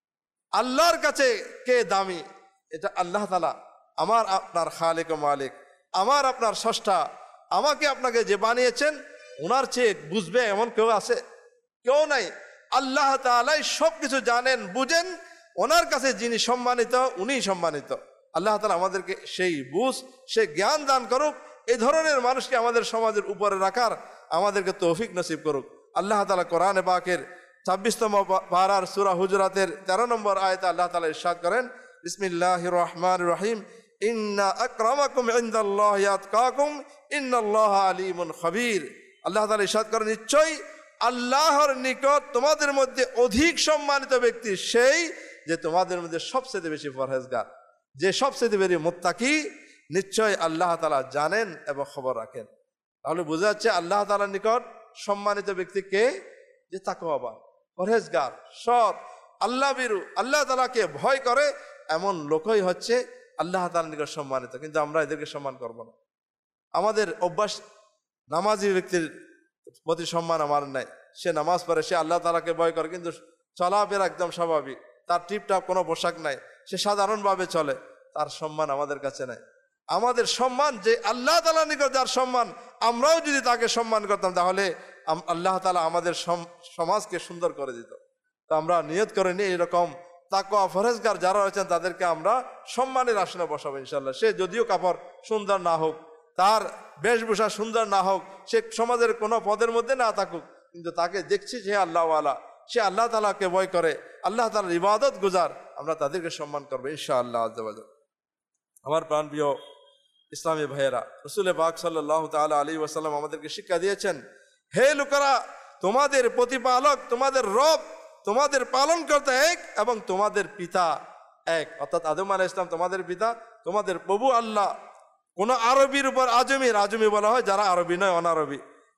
আল্লাহর কাছে কে দামি, এটা আল্লাহ তাআলা আমার আপনার খালিক ও মালিক, আমার আপনার স্রষ্টা, আমাকে আপনাকে যে বানিয়েছেন ওনার চেয়ে বুঝবে এমন কেউ আছে? কেউ নাই। আল্লাহ তাআলাই সবকিছু জানেন, বুঝেন। ওনার কাছে যিনি সম্মানিত উনি সম্মানিত। আল্লাহ তাআলা আমাদেরকে সেই বুঝ, সেই জ্ঞান দান করুক। এই ধরনের মানুষকে আমাদের সমাজের উপরে রাখার আমাদেরকে তৌফিক নসিব করুক। আল্লাহ তাআলা কোরআনে পাকের 26তম পারার সূরা হুজুরাতের 13 নম্বর আয়াতে আল্লাহ তাআলা ইরশাদ করেন, বিসমিল্লাহির রহমানির রহিম, ইন্না আকরামাকুম ইনদাল্লাহি আতকাকুম ইন্নাল্লাহা আলিমুন খবীর। আল্লাহ তাআলা ইরশাদ করেন, নিশ্চয়ই আল্লাহর নিকট তোমাদের মধ্যে অধিক সম্মানিত ব্যক্তি সেই যে তোমাদের মধ্যে সবচেয়ে বেশি পরহেজগার, যে সবচেয়ে বেশি মুত্তাকি। নিশ্চয় আল্লাহ তাআলা জানেন এবং খবর রাখেন। তাহলে বোঝা যাচ্ছে আল্লাহ তাআলার নিকট সম্মানিত ব্যক্তি কে? যে তাকওয়াবান, পরহেজগার, সৎ, আল্লাহ ভীরু, আল্লাহ তাআলাকে ভয় করে এমন লোকই হচ্ছে আল্লাহ তাআলার নিকট সম্মানিত। কিন্তু আমরা এদেরকে সম্মান করব না। আমাদের অভ্যাস নামাজি ব্যক্তির প্রতি সম্মান আমার নাই। সে নামাজ পড়ে, সে আল্লাহ তাআলাকে ভয় করে, কিন্তু চলাফেরা একদম স্বাভাবিক, তার টিপটাপ কোনো পোশাক নাই, সে সাধারণভাবে চলে, তার সম্মান আমাদের কাছে নাই। আমাদের সম্মান যে আল্লাহ তাআলার নিকট যার সম্মান, আমরাও যদি তাকে সম্মান করতাম তাহলে আল্লাহ তাআলা আমাদের সমাজকে সুন্দর করে দিত। তো আমরা নিয়ত করে নিই এরকম তাকওয়া পরহেজগার যারা রয়েছেন তাদেরকে আমরা সম্মানের আসনে বসাবো ইনশাআল্লাহ। সে যদিও কাপড় সুন্দর না হোক, তার বেশভূষা সুন্দর না হোক, সে সমাজের কোনো পদের মধ্যে না থাকুক, কিন্তু তাকে দেখছি সে আল্লাহওয়ালা, সে আল্লাহ তাআলাকে ভয় করে, আল্লাহ তাআলার ইবাদত গুজার, আমরা তাদেরকে সম্মান করবো ইনশাআল্লাহ আজ্জা ওয়া জাল। আমার প্রাণপ্রিয় ইসলামী ভাইয়েরা, রাসূল পাক সাল্লাল্লাহু তাআলা আলাইহি ওয়াসাল্লাম আমাদেরকে শিক্ষা দিয়েছেন, হে লোকেরা, তোমাদের প্রতিপালক, তোমাদের রব, তোমাদের পালনকর্তা এক এবং তোমাদের পিতা এক। অর্থাৎ আদম আলাইহিস সালাম তোমাদের পিতা, তোমাদের প্রভু আল্লাহ। কোন আরবির উপর আজমির, আজমি বলা হয় যারা আরবি নয়, অনারবি।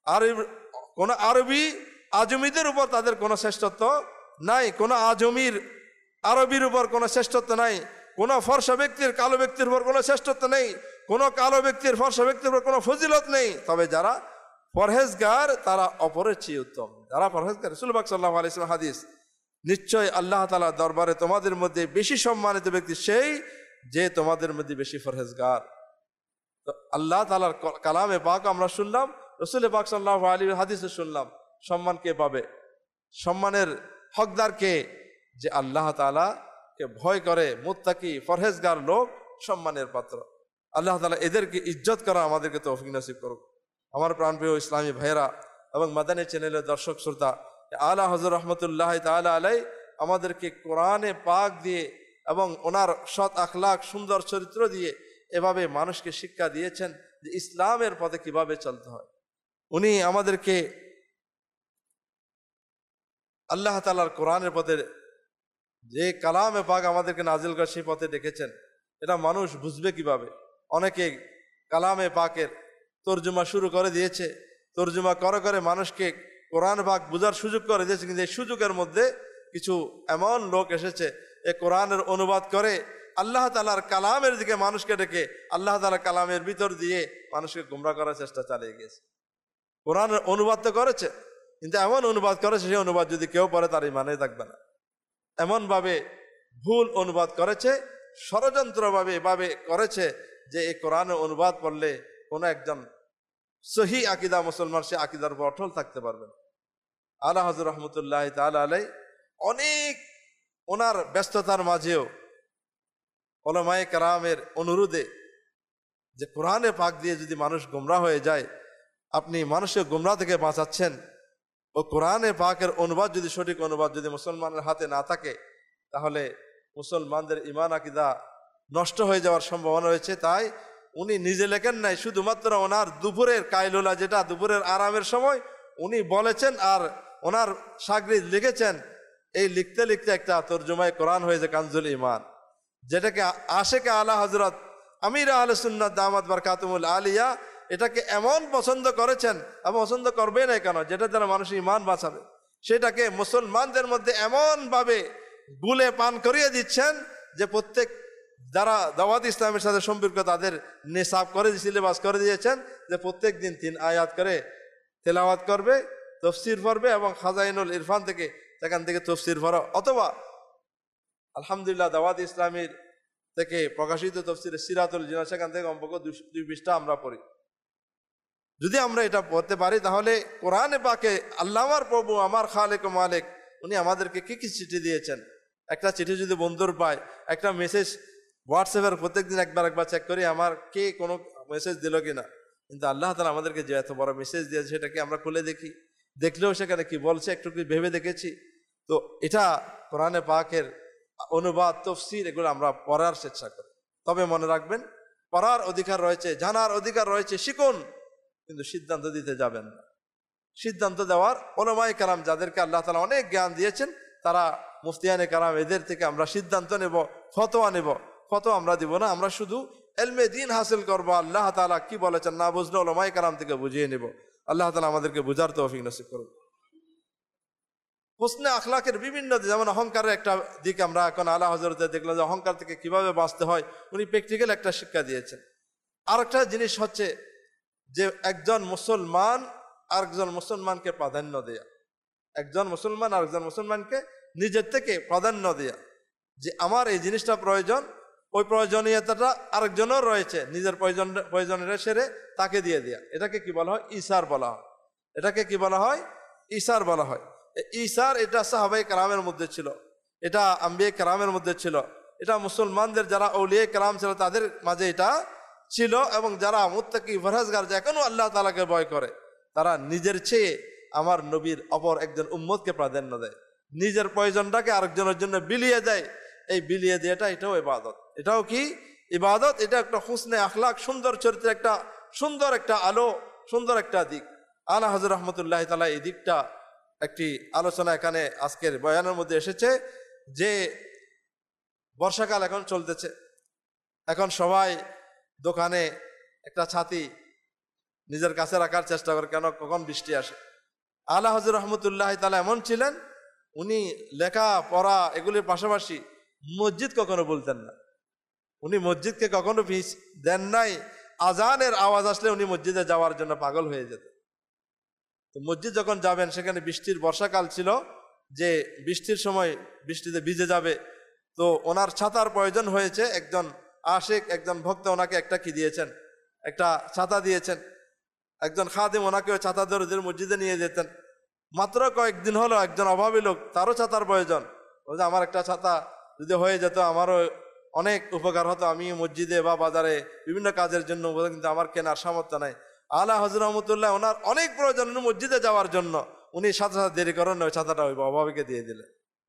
কোন আরবি আজমিদের উপর তাদের কোনো শ্রেষ্ঠত্ব নাই, কোন আরবির উপর কোনো শ্রেষ্ঠত্ব নাই, কোন ফর্সা ব্যক্তির কালো ব্যক্তির উপর কোনো শ্রেষ্ঠত্ব নেই, কোন কালো ব্যক্তির ফর্সা ব্যক্তির উপর কোনো ফজিলত নেই। তবে যারা পরহেজগার তারা অপরের চেয়ে উত্তম। যারা পরহেজগার, রাসূল পাক সাল্লাল্লাহু আলাইহি ওয়াসাল্লাম হাদিস, নিশ্চয় আল্লাহ তাআলার দরবারে তোমাদের মধ্যে বেশি সম্মানিত ব্যক্তি সেই যে তোমাদের মধ্যে বেশি পরহেজগার। তো আল্লাহ তাআলার কালামে পাক আমরা শুনলাম, রাসূল পাক সাল্লাল্লাহু আলাইহি হাদিসে শুনলাম। সম্মান কে পাবে? সম্মানের হকদার কে? যে আল্লাহ তাআলাকে ভয় করে, মুত্তাকি, পরহেজগার লোক সম্মানের পাত্র। আল্লাহ তাআলা এদেরকে ইজ্জত করা আমাদেরকে তৌফিক নসিব করুক। আমার প্রাণপ্রিয় ইসলামী ভাইয়েরা এবং মাদানী চ্যানেলের দর্শক শ্রোতা, আলা হযরত রহমতুল্লাহ তাআলা আলাই আমাদেরকে কোরআনে পাক দিয়ে এবং ওনার সৎ আখলাক, সুন্দর চরিত্র দিয়ে এভাবে মানুষকে শিক্ষা দিয়েছেন যে ইসলামের পথে কিভাবে চলতে হয়। উনি আমাদেরকে আল্লাহ তাআলার কোরআনের পথে যে কালামে পাক আমাদেরকে নাজিল করে সেই পথে ডেকেছেন। এটা মানুষ বুঝবে কিভাবে? অনেকে কালামে পাকের তর্জমা শুরু করে দিয়েছে, তর্জমা করে করে মানুষকে কোরআন পাক বোঝার সুযোগ করে দিয়েছে। কিন্তু এই সুযোগের মধ্যে কিছু এমন লোক এসেছে, এ কোরআনের অনুবাদ করে আল্লাহ তাআলার কালামের দিকে মানুষকে ডেকে আল্লাহ তাআলার কালামের ভিতর দিয়ে মানুষকে গোমরাহ করার চেষ্টা চালিয়ে গেছে। কোরআনের অনুবাদ তো করেছে, কিন্তু এমন অনুবাদ করেছে সেই অনুবাদ যদি কেউ পড়ে তার ইমানে থাকবে না। এমনভাবে ভুল অনুবাদ করেছে, ষড়যন্ত্রভাবে করেছে যে এই কোরআনের অনুবাদ পড়লে কোনো একজন সহি আকীদা মুসলমান সে আকীদার উপর অটল থাকতে পারবে না। আলা হযরত রহমতুল্লাহ তাআলা আলাইহি অনেক ওনার ব্যস্ততার মাঝেও উলামায়ে কেরামের অনুরোধে যে কোরআনে পাক দিয়ে যদি মানুষ গোমরাহ হয়ে যায়, আপনি মানুষকে গোমরাহ থেকে বাঁচাচ্ছেন, ও কোরআনে পাকের অনুবাদ যদি সঠিক অনুবাদ যদি মুসলমানের হাতে না থাকে তাহলে মুসলমানদের ঈমান আকীদা নষ্ট হয়ে যাওয়ার সম্ভাবনা রয়েছে। তাই উনি নিজে লেখেন নাই, শুধুমাত্র ওনার দুপুরের কাইলুলা, যেটা দুপুরের আরামের সময় উনি বলেছেন, আর ওনার শাগরিদ লিখেছেন। এই লিখতে লিখতে একটা তরজমায় কোরআন হয়েছে কানজুল ঈমান, যেটাকে আশেকে আলা হযরত আমির আহলে সুন্নাত দামাত বারকাতুহুল আলিয়া এটাকে এমন পছন্দ করেছেন, এবং পছন্দ করবে না কেন, যেটা দ্বারা মানুষ ঈমান বাঁচাবে, সেটাকে মুসলমানদের মধ্যে এমনভাবে গুলে পান করিয়ে দিচ্ছেন যে প্রত্যেক যারা দাওয়াত ইসলামের সাথে সম্পর্ক তাদের নিসাব করে সিলেবাস করে দিয়েছেন যে প্রত্যেক দিন 3 আয়াত করে তেলাওয়াত করবে, তফসির পড়বে, এবং খাজাইনুল ইরফান থেকে সেখান থেকে তফসির পড়া, অথবা আলহামদুলিল্লাহ দাওয়াত ইসলামীর থেকে প্রকাশিত তফসিরে সিরাতুল জিনান সেখান থেকে কমপক্ষে 2 পৃষ্ঠা আমরা পড়ি। যদি আমরা এটা পড়তে পারি তাহলে কোরআনে পাকে আল্লাহ আমার প্রভু আমার খালেক ও মালিক উনি আমাদেরকে কি কি চিঠি দিয়েছেন। একটা চিঠি যদি বন্ধুর পায়, একটা মেসেজ হোয়াটসঅ্যাপের প্রত্যেকদিন একবার চেক করি আমার কে কোনো মেসেজ দিল কিনা, কিন্তু আল্লাহ তাআলা আমাদেরকে যে এত বড় মেসেজ দিয়েছে সেটাকে আমরা খুলে দেখি, দেখলেও সেখানে কি বলছে একটু কি ভেবে দেখেছি। তো এটা কোরআনে পাকের অনুবাদ তফসির এগুলো আমরা পড়ার চেষ্টা করি। তবে মনে রাখবেন, পড়ার অধিকার রয়েছে, জানার অধিকার রয়েছে, শিখুন, কিন্তু সিদ্ধান্ত দিতে যাবেন না। সিদ্ধান্ত দেওয়ার উলামায়ে কেরাম যাদেরকে আল্লাহ তাআলা অনেক জ্ঞান দিয়েছেন, তারা মুফতিয়ানে কেরাম, এদের থেকে আমরা সিদ্ধান্ত নেব, ফতোয়া নেব। ফতোয়া আমরা দিব না, আমরা শুধু ইলমে দ্বীন হাসিল করব। আল্লাহ তাআলা কি বলেছেন না বুঝলে উলামায়ে কেরাম থেকে বুঝিয়ে নেব। আল্লাহ তাআলা আমাদেরকে বুঝার তৌফিক নসিব করুন। হুসনে আখলাকের বিভিন্ন, যেমন অহংকারের একটা দিক আমরা এখন আলা হযরতে দেখলাম যে অহংকার থেকে কিভাবে বাঁচতে হয়, উনি প্র্যাকটিক্যাল একটা শিক্ষা দিয়েছেন। আর একটা জিনিস হচ্ছে যে একজন মুসলমান আরেকজন মুসলমানকে প্রাধান্য দেয়া, একজন মুসলমান আরেকজন মুসলমানকে নিজের থেকে প্রাধান্য দেয়া, যে আমার এই জিনিসটা প্রয়োজন, ওই প্রয়োজনীয়তাটা আরেকজনের রয়েছে, নিজের প্রয়োজনের সেরে তাকে দিয়ে দেয়া, এটাকে কি বলা হয়? ইসার বলা হয়। এটাকে কি বলা হয়? ইসার বলা হয়। ইসার এটা সাহাবায়ে কেরামের মধ্যে ছিল, এটা আম্বিয়ে কেরামের মধ্যে ছিল, এটা মুসলমানদের যারা আউলিয়া কেরাম ছিল তাদের মাঝে এটা ছিল। এবং যারা মুত্তাকি পরহেজগার, যে এখনো আল্লাহ তাআলাকে ভয় করে, তারা নিজের চেয়ে আমার নবীর অপর একজন উম্মতকে প্রাধান্য দেয়, নিজের প্রয়োজনটাকে আরেকজনের জন্য বিলিয়ে দেয়। এই বিলিয়ে দেওয়াটা এটাও ইবাদত। এটাও কি ইবাদত? এটা একটা হুসনে আখলাক, সুন্দর চরিত্রের একটা সুন্দর একটা আলো, সুন্দর একটা দিক। আলা হযরত রহমতুল্লাহ তাআলা এই দিকটা একটি আলোচনা এখানে আজকের বয়ানের মধ্যে এসেছে যে বর্ষাকাল এখন চলতেছে, এখন সবাই দোকানে একটা ছাতি নিজের কাছে রাখার চেষ্টা করে, কেন কখন বৃষ্টি আসে। আলা হযরত রহমতুল্লাহ তাআলা এমন ছিলেন, উনি লেখা পড়া এগুলির পাশাপাশি মসজিদ কখনো বলতেন না। উনি মসজিদকে কখনো ফিস দেন নাই। আজানের আওয়াজ আসলে উনি মসজিদে যাওয়ার জন্য পাগল হয়ে যেতেন। তো মসজিদ যখন যাবেন, সেখানে বৃষ্টির বর্ষাকাল ছিল, যে বৃষ্টির সময় বৃষ্টিতে ভিজে যাবে, তো ওনার ছাতার প্রয়োজন হয়েছে। একজন আশিক, একজন ভক্ত ওনাকে একটা কি দিয়েছেন, একটা ছাতা দিয়েছেন। একজন খাদিম ওনাকেও ছাতা ধরে মসজিদে নিয়ে যেতেন। মাত্র কয়েকদিন হলো একজন অভাবী লোক, তারও ছাতার প্রয়োজন, বলছে আমার একটা ছাতা যদি হয়ে যেত আমারও অনেক উপকার হতো, আমি মসজিদে বা বাজারে বিভিন্ন কাজের জন্য, কিন্তু আমার কেনার সামর্থ্য নাই। আলা হযরত রহমতুল্লাহ ওনার অনেক প্রয়োজন মসজিদে যাওয়ার জন্য, উনি সাথে সাথে দেরি করেন ওই ছাতাটা ওই অভাবীকে দিয়ে দিলেন।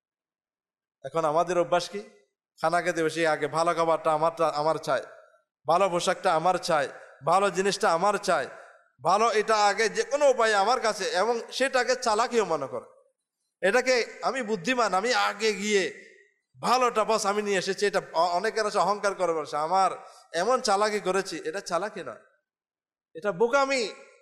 এখন আমাদের অভ্যাস কি? খানা খেতে বসে আগে ভালো খাবারটা আমার চাই, ভালো পোশাকটা আমার চাই, ভালো জিনিসটা আমার চাই, ভালো এটা আগে যে কোনো উপায়ে আমার কাছে, এবং সেটাকে চালাকিও মনে করে। এটাকে আমি বুদ্ধিমান, আমি আগে গিয়ে ভালোটা বস আমি নিয়ে এসেছি, এটা অনেকের আছে অহংকার করে বলছে আমার এমন চালাকি করেছি। এটা চালাকি নয়, এটা বোকামি।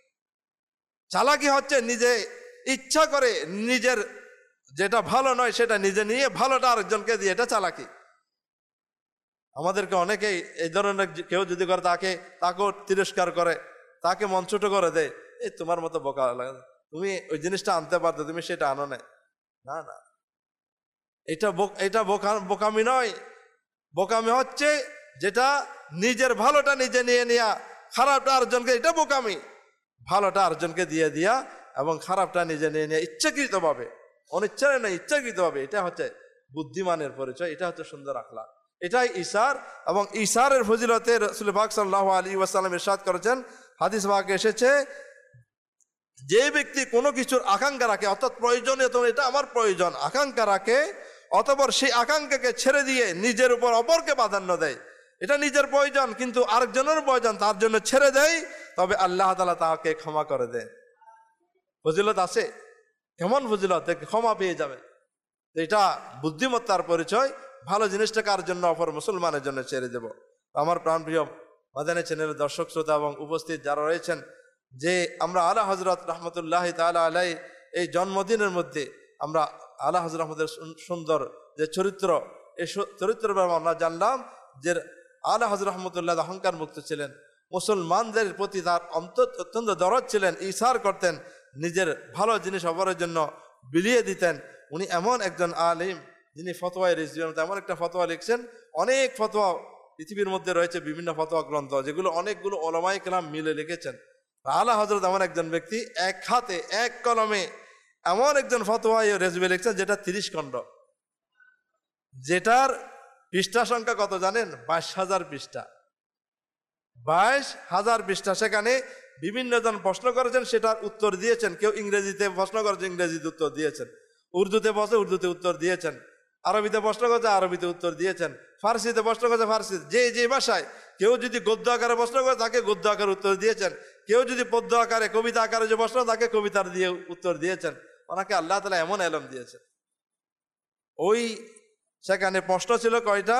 চালাকি হচ্ছে নিজে ইচ্ছা করে নিজের যেটা ভালো নয় সেটা নিজে নিয়ে ভালোটা আরেকজনকে দিয়ে, এটা চালাকি। আমাদেরকে অনেকেই এই ধরনের কেউ যদি করে তাকেও তিরস্কার করে, তাকে মন ছোট করে দেয়, এই তোমার মতো বোকা লাগে, তুমি ওই জিনিসটা আনতে পারতো, তুমি সেটা আনো না। না না, এটা বোকামি নয়। বোকামি হচ্ছে যেটা নিজের ভালোটা নিজে নিয়ে নেয়া, খারাপটা আরেকজনকে, এটা বোকামি। ভালোটা আরেকজনকে দিয়ে দিয়া এবং খারাপটা নিজে নিয়ে নেওয়া ইচ্ছাকৃতভাবে, অনিচ্ছায় নয়, ইচ্ছাকৃতভাবে, এটা হচ্ছে বুদ্ধিমানের পরিচয়, এটা হচ্ছে সুন্দর আখলাক, এটাই ইসার। এবং ইসারের ফজিলতে রাসূল পাক সাল্লাল্লাহু আলাইহি ওয়াসাল্লাম ইরশাদ করেছেন, হাদিস পাকে এসেছে, যে ব্যক্তি কোনো কিছুর আকাঙ্ক্ষা রাখে, অর্থাৎ প্রয়োজনীয়তা, এটা আমার প্রয়োজন, আকাঙ্ক্ষা রাখে, অতঃপর সেই আকাঙ্ক্ষাকে ছেড়ে দিয়ে নিজের উপর অপরকে প্রাধান্য দেয়, এটা নিজের প্রয়োজন কিন্তু আরেকজনের প্রয়োজন, তার জন্য ছেড়ে দেয়, তবে আল্লাহ তাআলা তাকে ক্ষমা করে দেন। ফজিলত আছে, কেমন ফজিলত, ক্ষমা পেয়ে যাবে। এটা বুদ্ধিমত্তার পরিচয়। ভালো জিনিসটা কার জন্য, অপর মুসলমানের জন্য ছেড়ে দেব। আমার প্রাণপ্রিয় মাদানী চ্যানেলের দর্শক শ্রোতা এবং উপস্থিত যারা রয়েছেন, যে আমরা আলা হযরত রাহমাতুল্লাহি তাআলা আলাইহি এই জন্মদিনের মধ্যে আমরা আলা হযরত রহমতের সুন্দর যে চরিত্র, এই চরিত্র আমরা জানলাম যে আলা হযরত রহমতুল্লাহ অহংকার মুক্ত ছিলেন, মুসলমানদের প্রতি তার অত্যন্ত দরদ ছিলেন, ইসার করতেন, নিজের ভালো জিনিস অপরের জন্য বিলিয়ে দিতেন। উনি এমন একজন আলিম যিনি ফতোয়ায়ে রিজভিয়ার এমন একটা ফতোয়া লিখছেন, অনেক ফতোয়া পৃথিবীর মধ্যে রয়েছে, বিভিন্ন ফতোয়া গ্রন্থ, যেগুলো অনেকগুলো ওলামায়ে কেরাম মিলে লিখেছেন। আলা হযরত এমন একজন ব্যক্তি, এক হাতে এক কলমে এমন একজন ফতোয়ায়ে রিজভি লিখছেন যেটা 30 খণ্ড, যেটার পৃষ্ঠা সংখ্যা কত জানেন? 22,000 পৃষ্ঠা, 22,000 পৃষ্ঠা। সেখানে বিভিন্ন জন প্রশ্ন করেছেন, সেটার উত্তর দিয়েছেন। কেউ ইংরেজিতে প্রশ্ন করেছে, ইংরেজিতে উত্তর দিয়েছেন, উর্দুতে বসে উর্দুতে উত্তর দিয়েছেন, আরবিতে প্রশ্ন করেছে, আরবিতে উত্তর দিয়েছেন, ফার্সিতে প্রশ্ন করেছে, ফার্সিতে, যে ভাষায়। কেউ যদি গদ্য আকারে প্রশ্ন করে, তাকে গদ্য আকারে উত্তর দিয়েছেন। কেউ যদি পদ্য আকারে, কবিতা আকারে যে প্রশ্ন, তাকে কবিতার দিয়ে উত্তর দিয়েছেন। ওনাকে আল্লাহ তাআলা এমন ইলম দিয়েছেন। ওই সেখানে প্রশ্ন ছিল কয়টা?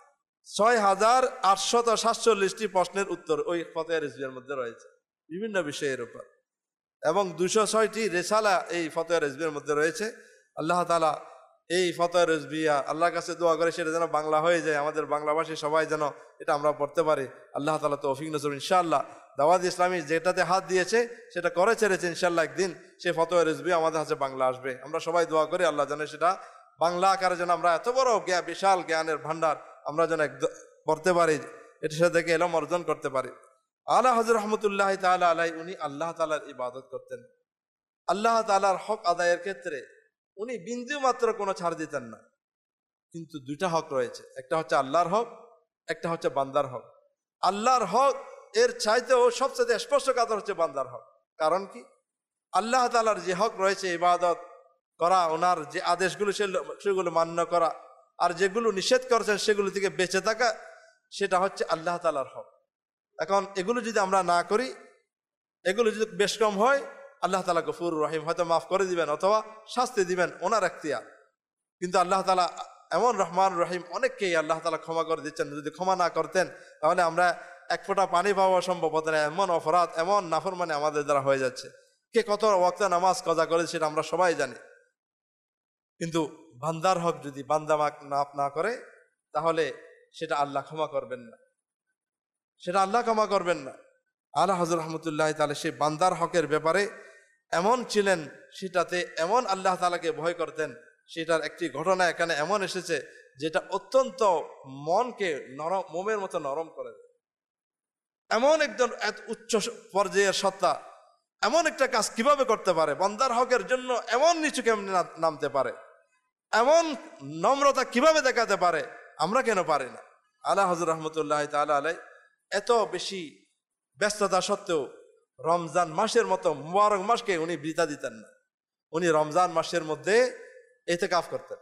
6,847টি প্রশ্নের উত্তর ওই ফতোয়া রিজভিয়ার মধ্যে রয়েছে, বিভিন্ন বিষয়ের উপর, এবং 206টি রিসালা এই ফতোয়া রিজভিয়ার মধ্যে রয়েছে। আল্লাহ তাআলা এই ফতোয়া রিজভিয়া, আল্লাহর কাছে দোয়া করে সেটা যেন বাংলা হয়ে যায়, আমাদের বাংলাভাষী সবাই যেন এটা আমরা পড়তে পারি। আল্লাহ তাআলা তৌফিক নসিব। ইনশাআল্লাহ দাওয়াত ইসলামী যেটাতে হাত দিয়েছে সেটা করে ছেড়েছে, ইনশাআল্লাহ একদিন সেই ফতোয়া রিজভিয়া আমাদের কাছে বাংলা আসবে। আমরা সবাই দোয়া করি আল্লাহ যেন সেটা বাংলা আকারে যেন আমরা এত বড় বিশাল জ্ঞানের ভান্ডার আমরা যেন পড়তে পারি, এটার সাথে থেকে ইলম অর্জন করতে পারি। আলা হযরত রহমতুল্লাহি তাআলা আলাইহি উনি আল্লাহ তাআলার ইবাদত করতেন। আল্লাহ তাআলার হক আদায়ের ক্ষেত্রে উনি বিন্দু মাত্র কোনো ছাড় দিতেন না। কিন্তু দুইটা হক রয়েছে, একটা হচ্ছে আল্লাহর হক, একটা হচ্ছে বান্দার হক। আল্লাহর হক এর চাইতেও সবচেয়ে স্পর্শকাতর হচ্ছে বান্দার হক। কারণ কি? আল্লাহ তাআলার যে হক রয়েছে ইবাদত করা, ওনার যে আদেশগুলো সেগুলো মান্য করা, আর যেগুলো নিষেধ করেছেন সেগুলো থেকে বেঁচে থাকা, সেটা হচ্ছে আল্লাহ তাআলার হক। এখন এগুলো যদি আমরা না করি, এগুলো যদি বেশ কম হয়, আল্লাহ তাআলা গফুর রহিম, হয়তো মাফ করে দিবেন অথবা শাস্তি দিবেন, ওনার এখতিয়ার। কিন্তু আল্লাহ তাআলা এমন রহমান রহিম, অনেককেই আল্লাহ তাআলা ক্ষমা করে দিচ্ছেন। যদি ক্ষমা না করতেন তাহলে আমরা এক ফোঁটা পানি পাওয়া সম্ভব হতো না। এমন অপরাধ, এমন নাফরমানি আমাদের দ্বারা হয়ে যাচ্ছে। কে কত ওয়াক্তে নামাজ কাজা করে সেটা আমরা সবাই জানি। কিন্তু বান্দার হক যদি বান্দা না করে, তাহলে সেটা আল্লাহ ক্ষমা করবেন না, সেটা আল্লাহ ক্ষমা করবেন না। আলা হযরত রহমতুল্লাহি তাআলা সেই বান্দার হকের ব্যাপারে এমন ছিলেন, সেটাতে এমন আল্লাহ তাআলাকে ভয় করতেন। সেটার একটি ঘটনা এখানে এমন এসেছে যেটা অত্যন্ত মনকে নরম, মোমের মতো নরম করে দেয়। এমন একজন উচ্চ পর্যায়ের সত্তা এমন একটা কাজ কিভাবে করতে পারে? বান্দার হকের জন্য এমন নিচু কেমনে নামতে পারে? এমন নম্রতা কিভাবে দেখাতে পারে? আমরা কেন পারি না? আলা হযরত রহমতুল্লাহি তাআলা আলাইহি এত বেশি ব্যস্ততা সত্ত্বেও রমজান মাসের মতো মুবারক মাসকে উনি বৃথা দিতেন না। উনি রমজান মাসের মধ্যে ইতিকাফ করতেন।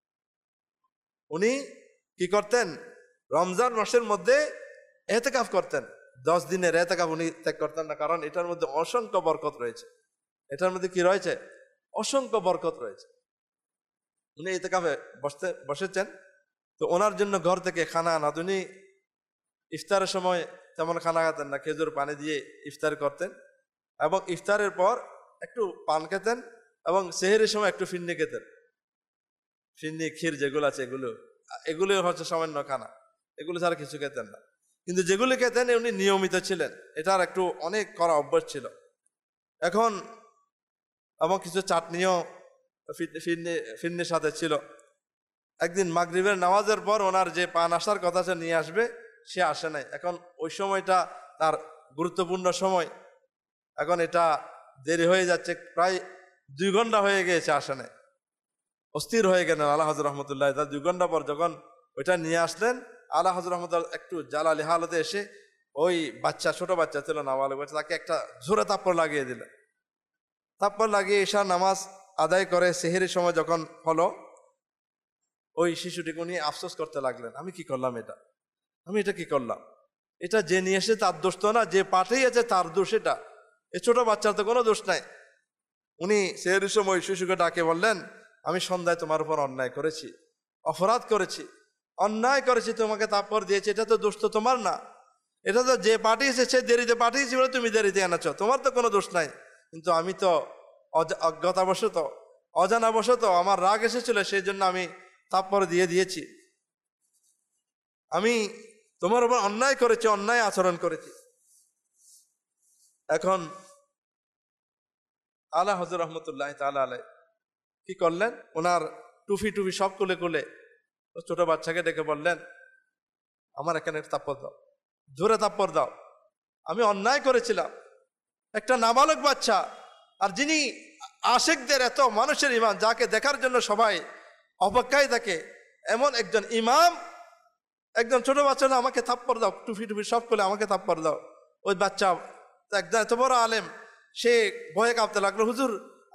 উনি কি করতেন? রমজান মাসের মধ্যে ইতিকাফ করতেন। 10 দিনের ইতিকাফ উনি ত্যাগ করতেন না, কারণ এটার মধ্যে অসংখ্য বরকত রয়েছে। এটার মধ্যে কি রয়েছে? অসংখ্য বরকত রয়েছে। উনি ইতিকাফে বসেছেন, তো ওনার জন্য ঘর থেকে খানা আনা। উনি ইফতারের সময় তেমন খানা খেতেন না, খেজুর পানি দিয়ে ইফতার করতেন, এবং ইফতারের পর একটু পান খেতেন, এবং সেহরির সময় একটু ফিন্নি খেতেন। ফিন্নি, ক্ষীর যেগুলো আছে এগুলো হচ্ছে সামান্য খানা। এগুলো ছাড়া কিছু খেতেন না। কিন্তু যেগুলি খেতেন উনি নিয়মিত ছিলেন, এটার একটু অনেক করা অভ্যাস ছিল। এখন এবং কিছু চাটনিও ফিরনির সাথে ছিল। একদিন মাগরিবের নামাজের পর ওনার যে পান আসার কথা সে নিয়ে আসবে, সে আসে নাই। এখন ওই সময়টা তার গুরুত্বপূর্ণ সময়, এখন এটা দেরি হয়ে যাচ্ছে, প্রায় 2 ঘন্টা হয়ে গিয়েছে, আসে নাই। অস্থির হয়ে গেলেন আলা হযরত রহমতুল্লাহ। তার 2 ঘন্টা পর যখন ওইটা নিয়ে আসলেন, আলা হযরত রহমতুল্লাহ একটু জালালি হালতে এসে ওই বাচ্চা, ছোট বাচ্চা ছিল, নাবালক বাচ্চা, তাকে একটা জোরে থাপ্পড় লাগিয়ে দিলেন। থাপ্পড় লাগিয়ে ঈশার নামাজ আদায় করে সেহরির সময় যখন হলো, ওই শিশুটিকে উনি আফসোস করতে লাগলেন, আমি কি করলাম, আমি এটা কি করলাম। এটা যে নিয়ে এসে তার দোষ তো না, যে পাঠিয়েছে তার দোষ এটা। এই ছোট বাচ্চার তো কোনো দোষ নাই। উনি সেহরির সময় শিশুকে ডাকে বললেন, আমি সন্ধ্যায় তোমার উপর অন্যায় করেছি, অপরাধ করেছি, অন্যায় করেছি, তোমাকে তাপ্পড় দিয়েছি, এটা তো দোষ তো তোমার না, এটা তো যে পাঠিয়েছে সে দেরিতে পাঠিয়েছি বলে তুমি দেরিতে এনেছ, তোমার তো কোনো দোষ নাই। কিন্তু আমি তো অজ্ঞতাবশত, অজানাবশত আমার রাগ এসেছিল, সেই জন্য আমি তাপ্পড় দিয়েছি। আমি তোমার উপর অন্যায় করেছি, অন্যায় আচরণ করেছি। এখন আলা হযরত রহমতুল্লাহ তাআলা আলাইহি কি করলেন, ওনার টুফি সব খুলে ছোট বাচ্চাকে ডেকে বললেন, আমার এখানে তাপ্পড় দাও, জোরে তাপ্পড় দাও, আমি অন্যায় করেছিলাম। একটা নাবালক বাচ্চা, আর যিনি আশিকদের এত মানুষের ইমাম, যাকে দেখার জন্য সবাই অপেক্ষায় থাকে, এমন একজন ইমাম, একজন ছোট বাচ্চা না, আমাকে থাপ্পড় দাও, টুফি সব খুলে আমাকে থাপ্পড় দাও। ওই বাচ্চা একজন এত বড় আলেম, সে ভয়ে কাঁপতে লাগলো, হুজুর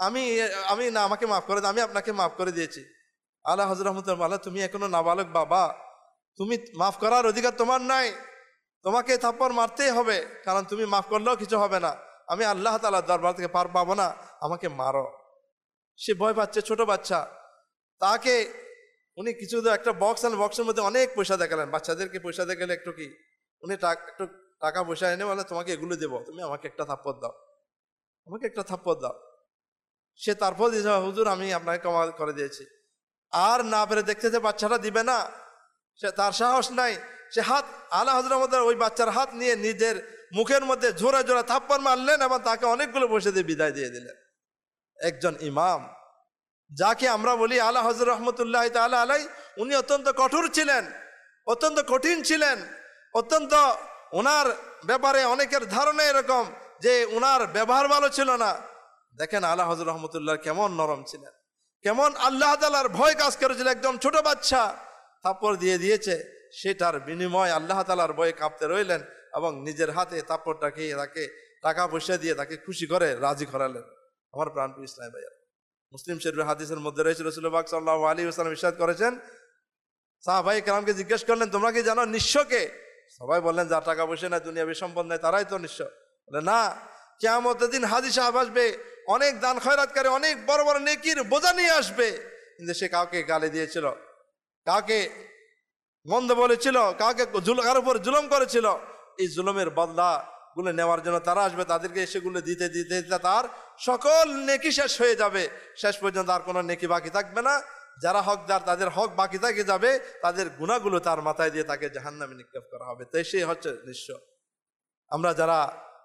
আমি না, আমাকে মাফ করে দাও, আমি আপনাকে মাফ করে দিয়েছি। আলা হযরত রহমতুল্লাহ, তুমি এখনো নাবালক বাবা, তুমি মাফ করার অধিকার তোমার নাই, তোমাকে থাপ্পড় মারতেই হবে, কারণ তুমি মাফ করলেও কিছু হবে না, আমি আল্লাহ তাআলার দরবার থেকে পার পাবো না, আমাকে মারো। সে ভয় পাচ্ছে, ছোট বাচ্চা। তাকে উনি কিছু একটা বক্সের মধ্যে অনেক পয়সা দেখালেন। বাচ্চাদেরকে পয়সা দেখালে একটু কি, উনি একটু টাকা পয়সা এনে বলে, তোমাকে এগুলো দেবো, তুমি আমাকে একটা থাপ্পড় দাও, আমাকে একটা থাপ্পড় দাও। সে তারপর দিয়েছে, হুজুর আমি আপনাকে ক্ষমা করে দিয়েছি। আর না পেরে দেখতে যে বাচ্চাটা দিবে না, সে তার সাহস নাই, সে হাত আলা হযরত মধ্যে ওই বাচ্চার হাত নিয়ে নিজের মুখের মধ্যে জোরে জোরে থাপ্পড় মারলেন এবং তাকে অনেকগুলো পয়সা দিয়ে বিদায় দিয়ে দিলেন। একজন ইমাম, যাকে আমরা বলি আলা হযরত রহমতুল্লাহ তাআলা আলাইহি, উনি অত্যন্ত কঠোর ছিলেন, অত্যন্ত কঠিন ছিলেন, অত্যন্ত, ওনার ব্যাপারে অনেকের ধারণা এরকম যে ওনার ব্যবহার ভালো ছিল না। দেখেন আলা হযরত রহমতুল্লাহ কেমন নরম ছিলেন, কেমন আল্লাহ তাআলার ভয় কাজ করেছিল। একদম ছোট বাচ্চা থাপ্পড় দিয়েছে, সেটার বিনিময় আল্লাহ তাআলার ভয়ে কাঁপতে রইলেন এবং নিজের হাতে থাপ্পড়টা খেয়ে তাকে টাকা পয়সা দিয়ে তাকে খুশি করে রাজি করালেন। আমার প্রাণপ্রিয় ইসলামী ভাইয়া, মুসলিম শরীফের হাদিসের মধ্যে রয়েছে, রাসূলুল্লাহ পাক সাল্লাল্লাহু আলাইহি ওয়াসাল্লাম ইরশাদ করেছেন, সাহাবায়ে কেরামকে জিজ্ঞেস করলেন, তোমরা কি জানো নিঃস্বকে? সবাই বললেন, যার টাকা পয়সা নাই, দুনিয়াবি সম্পদ নাই, তারাই তো নিঃস্ব। বলে না, কিয়ামতের দিন হাজী সাহেব আসবে, অনেক দান খয়রাতকারী, অনেক বড় বড় নেকির বোঝা নিয়ে আসবে, কিন্তু সে কাউকে গালি দিয়েছিল, কাউকে মন্দ বলেছিল, কাউকে কারোর উপর জুলুম করেছিল। এই জুলুমের বদলা গুলো নেওয়ার জন্য তারা আসবে, তাদেরকে সেগুলো দিতে দিতে দিতে তার সকল নেকি শেষ হয়ে যাবে, শেষ পর্যন্ত আর কোনো নেকি বাকি থাকবে না। যারা হকদার তাদের হক বাকি থেকে যাবে, তাদের গুনাহগুলো তার মাথায় দিয়ে তাকে জাহান্নামে নিক্ষেপ করা হবে। তাই সে হচ্ছে নিঃস্ব। আমরা যারা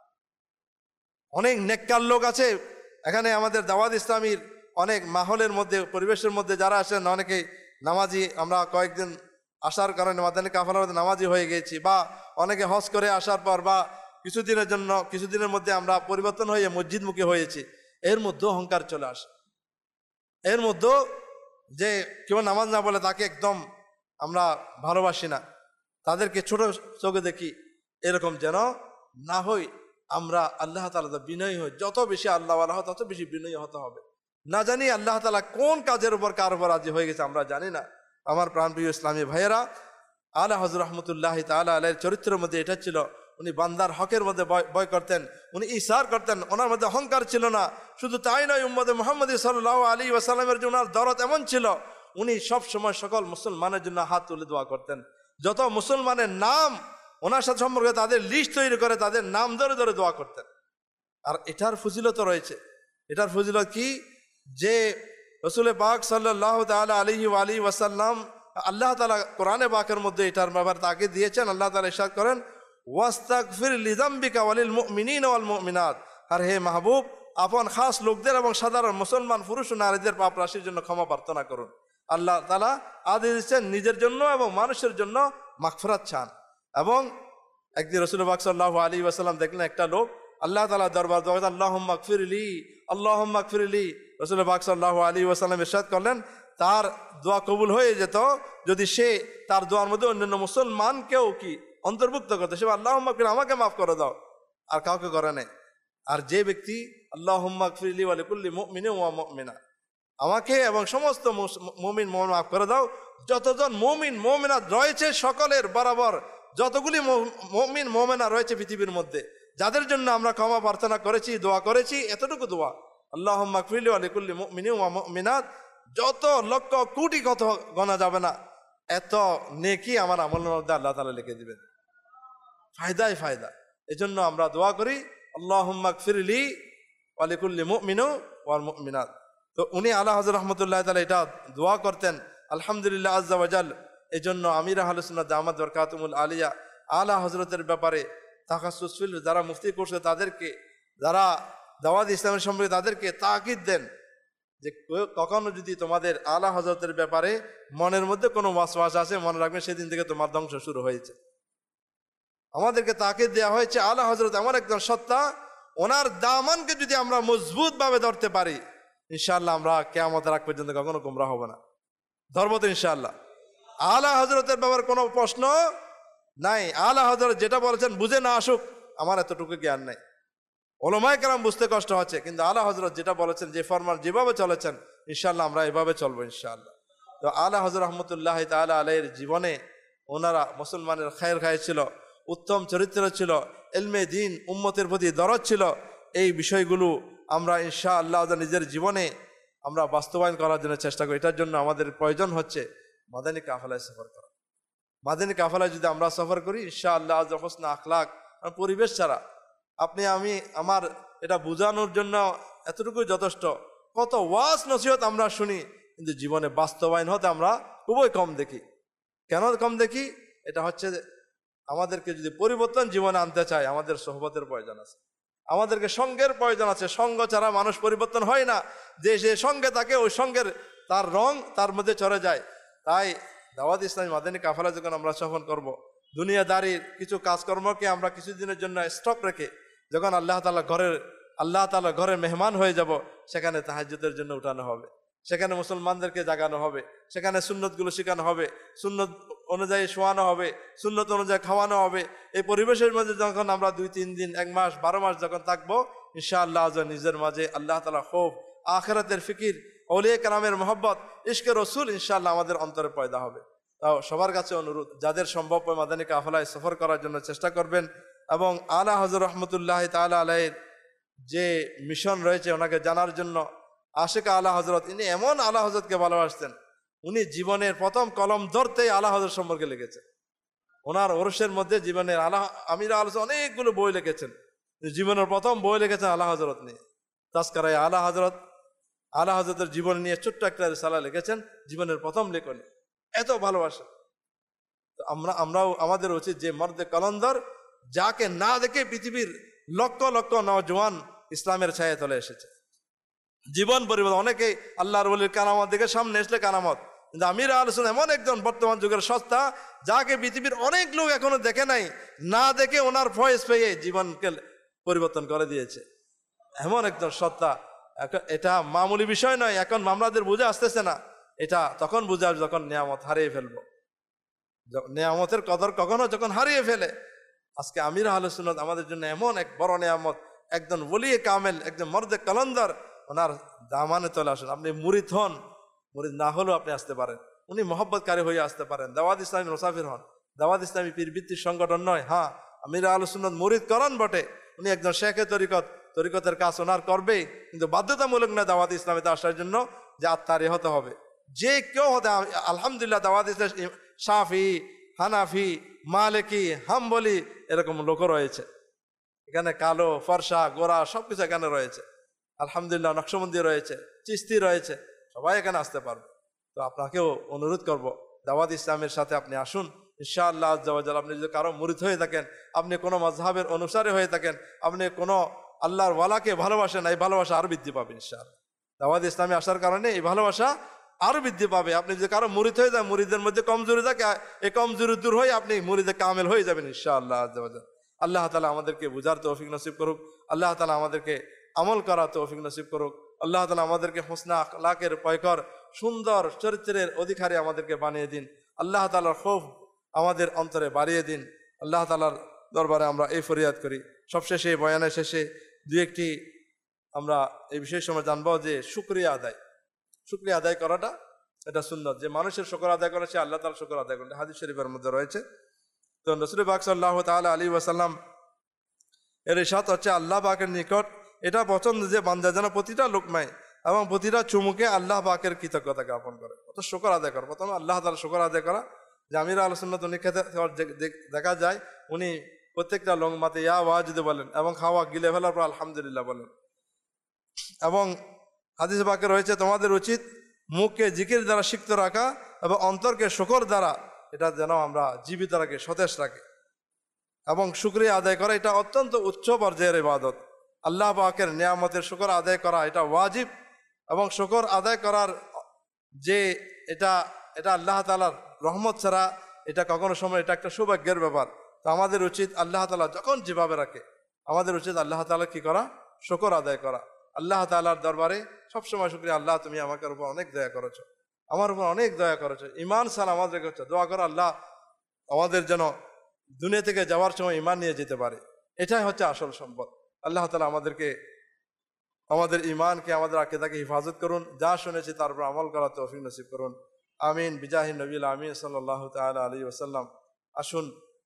অনেক নেককার লোক আছে এখানে, আমাদের দাওয়াত ইসলামীর অনেক মাহলের মধ্যে, পরিবেশের মধ্যে যারা আসেন, অনেকেই নামাজি, আমরা কয়েকদিন আসার কারণে মাদানী কাফেলার মধ্যে নামাজি হয়ে গেছি, বা অনেকে হজ করে আসার পর বা কিছুদিনের মধ্যে আমরা পরিবর্তন হয়ে মসজিদমুখী হয়েছি। এর মধ্যেও অহংকার চলে আসে, এর মধ্যেও যে কেউ নামাজ না বলে তাকে একদম আমরা ভালোবাসি না, তাদেরকে ছোট চোখে দেখি, এরকম যেন না হই। আমরা আল্লাহ তাআলা বিনয়ী হই, যত বেশি আল্লাহওয়ালা হয় তত বেশি বিনয়ী হতে হবে। না জানি আল্লাহ তাআলা কোন কাজের উপর কার উপর রাজি হয়ে গেছে, আমরা জানি না। আমার প্রাণপ্রিয় ইসলামী ভাইয়েরা, আলা হযরত রহমতুল্লাহ তাআলা আলাইহির চরিত্রের মধ্যে এটা ছিল, উনি বান্দার হকের মধ্যে ভয় করতেন, উনি ইসার করতেন, ওনার মধ্যে অহংকার ছিল না। শুধু তাই নয়, উম্মতে মুহাম্মদী সাল্লাল্লাহু আলাইহি ওয়াসাল্লামের জন্য ওনার দরদ এমন ছিল, উনি সব সময় সকল মুসলমানের জন্য হাত তুলে দোয়া করতেন। যত মুসলমানের নাম ওনার সাথে সম্পর্কে, তাদের লিস্ট তৈরি করে তাদের নাম ধরে ধরে দোয়া করতেন। আর এটার ফজিলত রয়েছে। এটার ফজিলত কি, যে রাসূল পাক সাল্লাল্লাহু তাআলা আলাইহি ওয়া আলিহি ওয়াসাল্লাম আল্লাহ তাআলা কোরআনে পাকের মধ্যে এটার ব্যাপারে তাকে দিয়েছেন। আল্লাহ তাআলা ইরশাদ করেন, ওয়াস্তাগফির লিযামবিকা ওয়ালিল মুমিনিনা ওয়াল মুমিনাত, আর হে মাহবুব আপন খাস লোকদের এবং সাধারণ মুসলমান পুরুষ ও নারীদের পাপ রাশির জন্য ক্ষমা প্রার্থনা করুন। আল্লাহ তাআলা আদেশ দিচ্ছেন নিজের জন্য এবং মানুষের জন্য মাগফিরাত চান। এবং একদিন রাসূল পাক সাল্লাল্লাহু আলাইহি ওয়াসাল্লাম দেখলেন একটা লোক আল্লাহ তাআলা দরবার দোয়া, আল্লাহুম্মা গফিরলি আল্লাহুম্মা গফিরলি। রাসূল পাক সাল্লাল্লাহু আলাইহি ওয়াসাল্লাম ইরশাদ করলেন তার দোয়া কবুল হয়ে যেত যদি সে তার দোয়ার মধ্যে অন্যান্য মুসলমানকেও কি অন্তর্ভুক্ত করতো। সে আল্লাহুম্মা গফির, আমাকে মাফ করে দাও, আর কাউকে করে নেই। আর যে ব্যক্তি আল্লাহুম্মা গফিরলি ওয়া লিকুল্লি মুমিনিন ওয়া মুমিনা, আমাকে এবং সমস্ত মুমিন মুমিন মাফ করে দাও, যতজন মুমিন মুমিনাত রয়েছে সকলের বরাবর যতগুলি মুমিন মুমিনা রয়েছে পৃথিবীর মধ্যে, যাদের জন্য আমরা ক্ষমা প্রার্থনা করেছি, দোয়া করেছি, এতটুকু দোয়া আল্লাহুম্মা গফিরলি ওয়া লিকুল্লি মুমিনিন ওয়া মুমিনাত, যত লক্ষ কোটি কত গণা যাবে না, এত নেকি আমার আমলের মধ্যে আল্লাহ তাআলা লিখে দিবেন। ফায়দাই ফায়দা। এজন্য আমরা দোয়া করি আল্লাহুম্মা গফিরলি ওয়া লিকুল্লি মুমিনিন ওয়াল মুমিনাত। তো উনি আলা হযরত রাহমাতুল্লাহ তাআলা এটা দোয়া করতেন আলহামদুলিল্লাহ আজ্জা ওয়াজাল। এই জন্য আমির আহলে সুন্নাত দামাত বরকাতুহুল আলিয়া আলা হযরতের ব্যাপারে তাখাসসুস ফিল, যারা মুফতি করছে তাদেরকে, যারা দাওয়াত ইসলামের সম্পর্কে তাদেরকে তাকিদ দেন যে কখনো যদি তোমাদের আলা হযরতের ব্যাপারে মনের মধ্যে কোনো ওয়াসওয়াস আছে, মনে রাখবেন সেদিন থেকে তোমার ধ্বংস শুরু হয়েছে। আমাদেরকে তাকিদ দেওয়া হয়েছে আলা হযরত এমন একজন সত্তা, ওনার দামানকে যদি আমরা মজবুত ভাবে ধরতে পারি ইনশাআল্লাহ আমরা কিয়ামতের আগ পর্যন্ত কখনো গোমরাহ হব না, ধরবো তো ইনশাআল্লাহ। আলা হযরতের ব্যাপারে কোনো প্রশ্ন নাই। আলা হযরত যেটা বলেছেন বুঝে না আসুক, আমার এতটুকু জ্ঞান নাই, ওলামায়ে কেরাম বুঝতে কষ্ট হচ্ছে, কিন্তু আলা হযরত যেটা বলেছেন, যে ফরমান যেভাবে চলেছেন ইনশাআল্লাহ আমরা এভাবে চলবো ইনশাআল্লাহ। তো আলা হযরত রহমতুল্লাহ তাআলা আলাইহির জীবনে ওনারা মুসলমানের খায়ের খায় ছিল, উত্তম চরিত্র ছিল, ইলমে দ্বীন উম্মতের প্রতি দরদ ছিল। এই বিষয়গুলো আমরা ইনশাআল্লাহ নিজের জীবনে আমরা বাস্তবায়ন করার জন্য চেষ্টা করি। এটার জন্য আমাদের প্রয়োজন হচ্ছে মাদানী কাফেলায় সফর করা। মাদানী কাফেলায় যদি আমরা সফর করি ইনশাআল্লাহ হোসনা আখলাক, পরিবেশ ছাড়া আপনি আমি আমার এটা বোঝানোর জন্য এতটুকু যথেষ্ট। কত ওয়াজ নসিহত আমরা শুনি, কিন্তু জীবনে বাস্তবায়ন হতে আমরা খুবই কম দেখি। কেন কম দেখি? এটা হচ্ছে আমাদেরকে যদি পরিবর্তন জীবনে আনতে চায় আমাদের সোহবতের প্রয়োজন আছে, আমাদেরকে সঙ্গের প্রয়োজন আছে। সঙ্গ ছাড়া মানুষ পরিবর্তন হয় না। যে সঙ্গে থাকে ওই সঙ্গের তার রং তার মধ্যে চড়ে যায়। তাই দাওয়াত ইসলামী মাদানী কাফেলা যখন আমরা সফর করব, দুনিয়াদারির কিছু কাজকর্মকে আমরা কিছুদিনের জন্য স্টপ রেখে যখন আল্লাহ তাআলা ঘরের মেহমান হয়ে যাব, সেখানে তাহাজ্জুদের জন্য উঠানো হবে, সেখানে মুসলমানদেরকে জাগানো হবে, সেখানে সুন্নতগুলো শেখানো হবে, সুন্নত অনুযায়ী শোয়ানো হবে, সুন্নত অনুযায়ী খাওয়ানো হবে। এই পরিবেশের মধ্যে যখন আমরা 2-3 দিন 1 মাস 12 মাস যখন থাকবো ইনশাআল্লাহ নিজের মাঝে আল্লাহ তাআলা খৌফ, আখিরাতের ফিকির, আউলিয়া কেরামের মহব্বত, ইশকে রসুল ইনশাআল্লাহ আমাদের অন্তরে পয়দা হবে। তাও সবার কাছে অনুরোধ, যাদের সম্ভব মাদানী কাফেলায় সফর করার জন্য চেষ্টা করবেন। এবং আলা হযরত রহমতুল্লাহ তাআলা আলাইহির যে মিশন রয়েছে ওনাকে জানার জন্য। আশিক আলা হযরত, ইনি এমন আলা হযরতকে ভালোবাসতেন, উনি জীবনের প্রথম কলম ধরতেই আলা হযরত সম্পর্কে লিখেছেন। ওনার ওরসের মধ্যে জীবনের আমির আলোচনা অনেকগুলো বই লিখেছেন, জীবনের প্রথম বই লিখেছেন আলা হযরত নিয়ে। তাজকিরায়ে আলা হযরতের জীবন নিয়ে ছোট্ট একটা রিসালা লিখেছেন, জীবনের প্রথম লেখনী। এত ভালোবাসা। আমরাও আমাদের উচিত যে মর্দে কলন্দর, যাকে না দেখে পৃথিবীর লক্ষ লক্ষ নওজোয়ান ইসলামের ছায়া তলে এসেছে, জীবন পরিবর্তন। অনেকেই আল্লাহর ওলির কারামত দেখে সামনে আসলে কারামত, কিন্তু আমির আলোচনা এমন একজন বর্তমান যুগের সত্তা যাকে পৃথিবীর অনেক লোক এখনো দেখে নাই, না দেখে ওনার ফয়েজ পেয়ে জীবনকে পরিবর্তন করে দিয়েছে। এমন একজন সত্তা, এটা মামুলি বিষয় নয়। এখন আমাদের বুঝে আসতেছে না, এটা তখন বুঝে আসবে যখন নিয়ামত হারিয়ে ফেলবো। নিয়ামতের কদর কখনো যখন হারিয়ে ফেলে। আজকে আমির আহলে সুন্নাত আমাদের জন্য এমন এক বড় নিয়ামত, একজন ওলিয়ে কামেল, একজন মর্দে কলন্দর, ওনার দামানে চলে আসেন। আপনি মুরিদ হন, মুরিদ না হলেও আপনি আসতে পারেন, উনি মহব্বতকারী হয়ে আসতে পারেন। দাওয়াত ইসলামী মুসাফির হন, দাওয়াত ইসলামী পীরবৃত্তির সংগঠন নয়। হ্যাঁ, আমির আহলে সুন্নাত মুরিদ করেন বটে, উনি একজন শেখে তরিকতের কাজ ওনার করবেই, কিন্তু বাধ্যতামূলক না দাওয়াত ইসলামীতে আসার জন্য যে আত্মারি হতে হবে। যে কেউ হতে, আলহামদুলিল্লাহ দাওয়াত ইসলাম শাফি, হানাফি, মালিকি, হাম্বলি এরকম লোক রয়েছে এখানে, কালো ফর্সা গোরা সবকিছু এখানে রয়েছে। আলহামদুলিল্লাহ নকশবন্দি রয়েছে, চিস্তি রয়েছে, সবাই এখানে আসতে পারবে। তো আপনাকেও অনুরোধ করব দাওয়াত ইসলামের সাথে আপনি আসুন। ইনশাআল্লাহ আজ্জা ওয়া জাল, আপনি যদি কারো মুরিদ হয়ে থাকেন, আপনি কোনো মাযহাবের অনুসারী হয়ে থাকেন, আপনি কোনো আল্লাহর ওয়ালাকে ভালোবাসেন, এই ভালোবাসা আরো বৃদ্ধি পাবে ইনশাআল্লাহ। দাওয়াত ইসলামে আসার কারণে এই ভালোবাসা আরো বৃদ্ধি পাবে। আপনি যদি কারো মুরিদ হয়ে যান, মুরিদের মধ্যে কমজোরি থাকে, এই কমজোরি দূর হয়ে আপনি মুরিদে কামেল হয়ে যাবেন ইনশাআল্লাহ আজ্জা ওয়া জাল। আল্লাহ তাআলা আমাদেরকে বুঝার তৌফিক নসিব করুক। আল্লাহ তাআলা আমাদেরকে আমল করার তৌফিক নসিব করুক। আল্লাহ তাআলা আমাদেরকে হুসনা আখলাকের পয়কর, সুন্দর চরিত্রের অধিকারী আমাদেরকে বানিয়ে দিন। আল্লাহ তাআলার খৌফ আমাদের অন্তরে বাড়িয়ে দিন। আল্লাহ তাআলার দরবারে আমরা এই ফরিয়াদ করি। সবশেষে বয়ানের শেষে দুই একটি আমরা এই বিশেষ সময় জানবো যে শুকরিয়া আদায় করাটা এটা সুন্নত। যে মানুষের শুকর আদায় করে সে আল্লাহ তাআলার শুকর আদায় করে, হাদিস শরীফের মধ্যে রয়েছে। তো রাসূল পাক সাল্লাল্লাহু তাআলা আলাইহি ওয়াসাল্লাম এর ইরশাদ হচ্ছে, আল্লাহ পাকের নিকট এটা পছন্দ যে বান্দা যেন প্রতিটা লোকমায় এবং প্রতিটা চুমুকে আল্লাহ পাকের কৃতজ্ঞতা জ্ঞাপন করে, অত শুকর আদায় করে। প্রথমে আল্লাহ তাআলার শুকর আদায় করা। যে আমির আহলে সুন্নাত উনি খেতে দেখা যায় উনি প্রত্যেকটা লোকমাতে ইয়া ওয়াজিদ বলেন এবং খাওয়া গিলে ফেলার পর আলহামদুলিল্লাহ বলেন। এবং হাদিস পাকে রয়েছে, তোমাদের উচিত মুখকে জিকির দ্বারা সিক্ত রাখা এবং অন্তরকে শুকর দ্বারা এটা যেন আমরা জীবিত রাখি, সতেজ রাখি। এবং শুকরিয়া আদায় করা এটা অত্যন্ত উচ্চ পর্যায়ের ইবাদত। আল্লাহ পাকের নিয়ামতের শুকর আদায় করা এটা ওয়াজিব। এবং শুকর আদায় করার যে এটা আল্লাহ তাআলার রহমত ছাড়া এটা কখনো সময় এটা একটা সৌভাগ্যের ব্যাপার। তো আমাদের উচিত আল্লাহ তাআলা যখন যেভাবে রাখে আমাদের উচিত আল্লাহ তাআলা কি করা, শুকর আদায় করা। আল্লাহ তাআলার দরবারে সবসময় শুকরিয়া, আল্লাহ তুমি আমাকে উপর অনেক দয়া করেছো, আমার উপর অনেক দয়া করেছো। ঈমান সাল আমাদের কাছে দোয়া করো, আল্লাহ আমাদের যেন দুনিয়া থেকে যাওয়ার সময় ঈমান নিয়ে যেতে পারে। এটাই হচ্ছে আসল সম্পদ। আল্লাহ তাআলা আমাদেরকে আমাদের ঈমানকে, আমাদের আকীদাকে হেফাজত করুন। যা শুনেছি তার উপর আমল করার তৌফিক নসিব করুন। আমিন বিজাহি নবীল আমিন সাল্লাল্লাহু তাআলা আলাইহি ওয়াসাল্লাম। আসুন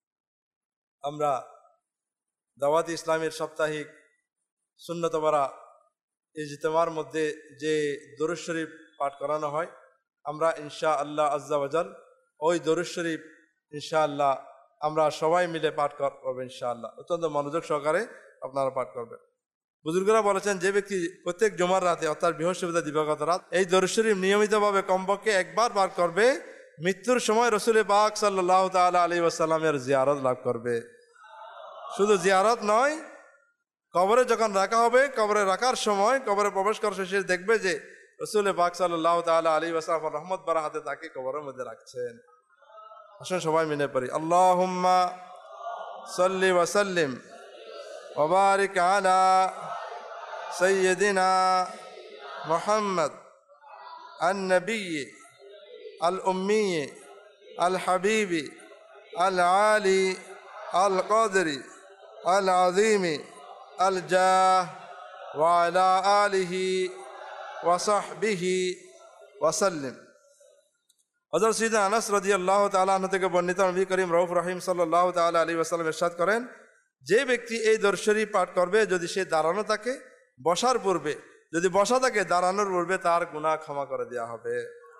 আমরা দাওয়াত ইসলামের সাপ্তাহিক সুন্নতবারা ইজতেমার মধ্যে যে দরুদ শরীফ পাঠ করানো হয়, আমরা ইনশাআল্লাহ আজ্জা ওয়া জাল ওই দরুদ শরীফ ইনশাআল্লাহ আমরা সবাই মিলে পাঠ করবো ইনশাআল্লাহ। অত্যন্ত মনোযোগ সহকারে আপনারা পাঠ করবেন। বুজুর্গরা বলেছেন, যে ব্যক্তি প্রত্যেক জুমার রাতে অর্থাৎ বৃহস্পতিবার দিবাগত রাত এই দরুদ শরীফ নিয়মিতভাবে কমপক্ষে একবার পাঠ করবে, মৃত্যুর সময় রাসূল পাক সাল্লাল্লাহু তাআলা আলাইহি ওয়াসাল্লামের জিয়ারত লাভ করবে। শুধু জিয়ারত নয়, কবরে যখন রাখা হবে, কবরে রাখার সময় কবরে প্রবেশ করার শেষে দেখবে যে রাসূল পাক সাল্লাল্লাহু তাআলা আলাইহি ওয়াসাল্লাম রহমত ভরা হাতে তাকে কবরের মধ্যে রাখছেন। আসুন সবাই মিলে পড়ি, আল্লাহুম্মা সাল্লি ওয়া সাল্লিম ওয়া বারিক আলা সাইয়্যিদিনা মুহাম্মদ আন-নবী আল-উম্মী আল-হাবিবি আল-আলি আল-কদরি আল-আযীমি আল-জাহ ওয়া আলা আলিহি ওয়া সাহবিহি ওয়া সাল্লিম। হযরত সাইয়েদনা আনাস রাদিয়াল্লাহু তাআলা আনহু থেকে বর্ণিত, নবী করিম রউফ রহিম সাল্লাল্লাহু তাআলা আলাইহি ওয়াসাল্লাম ইরশাদ করেন, যে ব্যক্তি এই দরুদ শরীফ পাঠ করবে, যদি সে দাঁড়ানো থাকে বসার পূর্বে, যদি বসা থাকে দাঁড়ানোর পূর্বে, তার গুনাহ ক্ষমা করে দেওয়া হবে।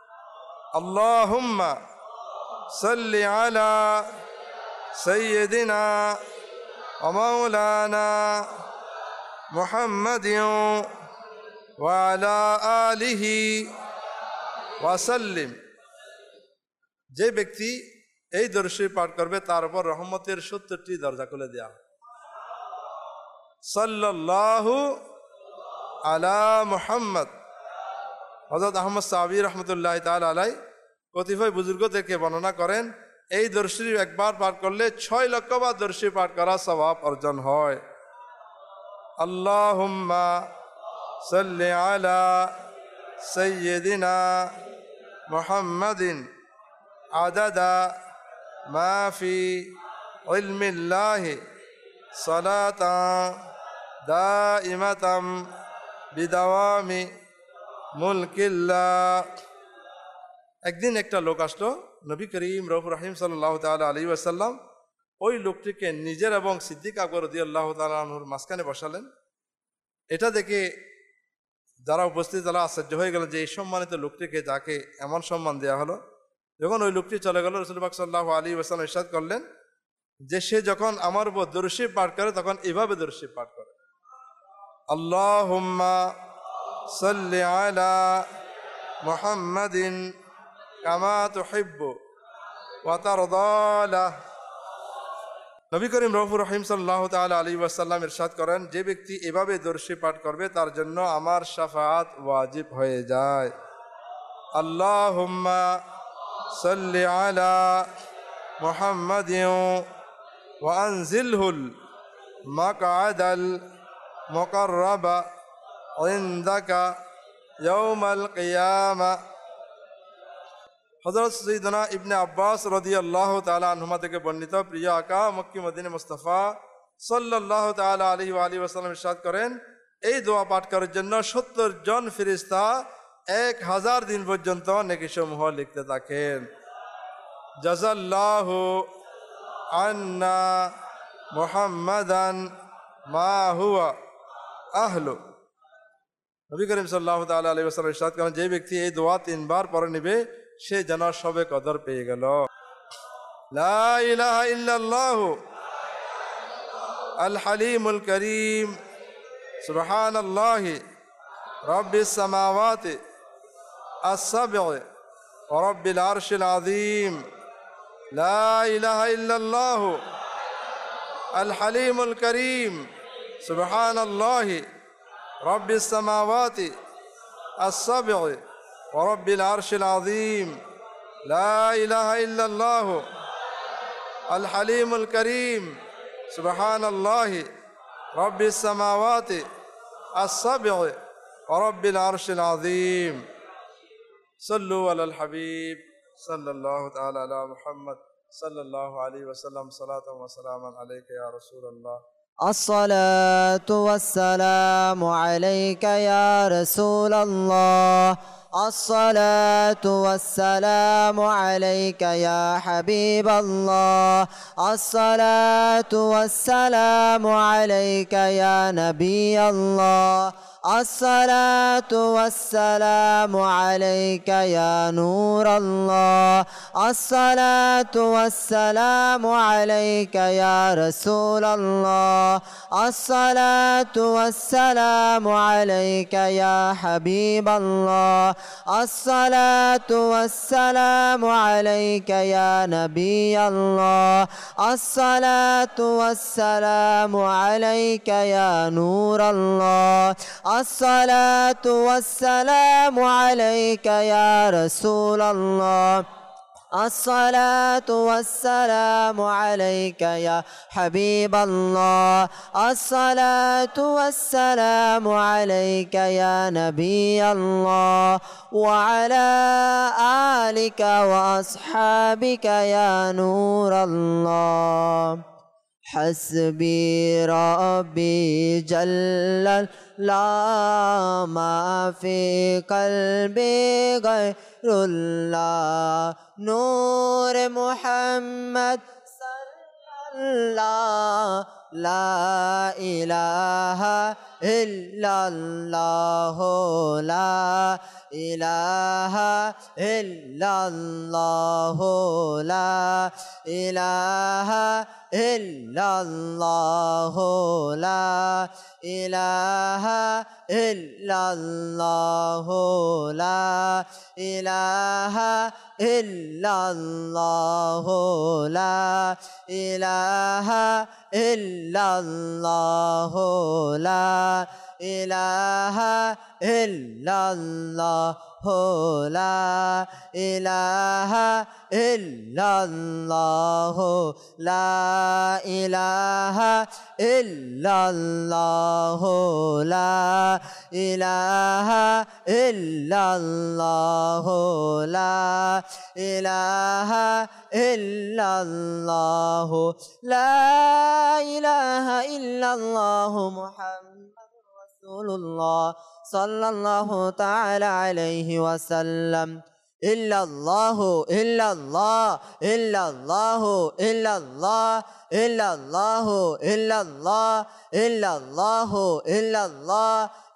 আল্লাহুম্মা সাল্লি আলা সাইয়্যিদিনা ওয়া মাওলানা মুহাম্মাদিন ওয়া আলা আলিহি ওয়া সাল্লিম। যে ব্যক্তি এই দরুদ শরীফ পাঠ করবে তার উপর রহমতের 70টি দরজা খুলে দেয়া হবে। সাল্লাল্লাহু আলা মুহাম্মদ। হযরত আহমদ সাহাবী রাহমাতুল্লাহি তাআলা আলাইহি কতিপয় বুজুর্গ থেকে বর্ণনা করেন, এই দরুদ শরীফ একবার পাঠ করলে 6 লক্ষ বার দরুদ শরীফ পাঠ করা সওয়াব অর্জন হয়। আল্লাহুম্মা সাল্লি আলা সাইয়্যিদিনা মুহাম্মাদিন আদাদা মা ফি ইলমিল্লাহি সালাতান দাইমাতাম বিদাওয়ামি মুলকিল্লাহ। একদিন একটা লোক আসলো, নবী করিম রউফ রহিম সাল্লাল্লাহু তাআলা আলাইহি ওয়াসাল্লাম ওই লোকটিকে নিজের এবং সিদ্দিক আকবর রাদিয়াল্লাহু তাআলা আনহুর মাঝখানে বসালেন। এটা দেখে যারা উপস্থিত তারা আশ্চর্য হয়ে গেল যে এই সম্মানিত লোকটিকে যাকে এমন সম্মান দেওয়া হলো। যখন ওই লোকটি চলে গেল, রাসূল পাক সাল্লাল্লাহু আলাইহি ওয়াসাল্লাম ইরশাদ করলেন যে সে যখন আমার উপর দরুদ শরীফ পাঠ করে তখন এভাবে দরুদ শরীফ পাঠ করে, আল্লাহুম্মা সাল্লি আলা মুহাম্মাদিন কামা তুহিব্বু وترضى له নবী করিম রউফুর রহিম সাল্লাল্লাহু তাআলা আলাইহি ওয়াসাল্লাম ইরশাদ করেন, যে ব্যক্তি এভাবে দরুদ পাঠ করবে তার জন্য আমার শাফাআত ওয়াজিব হয়ে যায়। আল্লাহুম্মা সাল্লি আলা মুহাম্মাদিন ওয়া আনজিলহুল মাকআদাল মুকাররাবা ইনদাকা ইয়াউমাল কিয়ামাহ। হযরত সাইয়্যিদনা ইবনে আব্বাস রাদিয়াল্লাহু তাআলা আনহুমা থেকে বর্ণিত, প্রিয় আকা মক্কি মদিনা মুস্তাফা সাল্লাল্লাহু তাআলা আলাইহি ওয়া আলিহি ওয়াসাল্লাম ইরশাদ করেন, এই দোয়া পাঠ করার জন্য 70 জন ফেরেশতা 1000 দিন পর্যন্ত নেকিসমূহ লিখতে থাকেন। জাযাল্লাহু আন্না মুহাম্মাদান মা হুয়া আহলু। নবী করিম সাল্লাল্লাহু তাআলা আলাইহি ওয়াসাল্লাম ইরশাদ করেন, যে ব্যক্তি এই দোয়া 3 বার পড়ে নেবে সে যেন সবে কদর পেয়ে গেল। লা ইলাহা ইল্লাল্লাহু আল হালিমুল কারীম সুবহানাল্লাহি রাব্বিস সামাওয়াতি আস-সাব'i ওয়া রাব্বিল আরশিল আযীম। লা ইলাহা ইল্লাল্লাহু আল হালিমুল কারীম সুবহানাল্লাহি রাব্বিস সামাওয়াতি আস-সাব'i ورب العرش العظيم. لا إله إلا الله الحليم الكريم سبحان الله رب السماوات السبع ورب العرش العظيم. صلوا على الحبيب صلى الله تعالى على محمد صلى الله عليه وسلم. صلاة وسلاما عليك يا رسول الله. الصلاة والسلام عليك يا رسول الله. الصلاة والسلام عليك يا حبيب الله. الصلاة والسلام عليك يا نبي الله. الصلاة والسلام عليك يا نور الله. الصلاة والسلام عليك يا رسول الله. الصلاة والسلام عليك يا حبيب الله. الصلاة والسلام عليك يا نبي الله. الصلاة والسلام عليك يا نور الله. الصلاة والسلام عليك يا رسول الله. الصلاة والسلام عليك يا حبيب الله. الصلاة والسلام عليك يا نبي الله. وعلى آلك وأصحابك يا نور الله. حسبي ربي جل لا ما في قلبي غير الله. نور محمد صلى الله. لا إله إلا الله. لا إله إلا الله. لا إله إلا الله. لا إله إلا الله. لا إله إلا الله. لا إله إلا الله. لا إله إلا الله. لا إله إلا الله. لا إله إلا الله. لا إله إلا الله. لا إله إلا الله. لا إله إلا الله محمد رسول الله صلى الله تعالى عليه وسلم. إلا الله إلا الله إلا الله إلا الله إلا الله إلا الله إلا الله إلا الله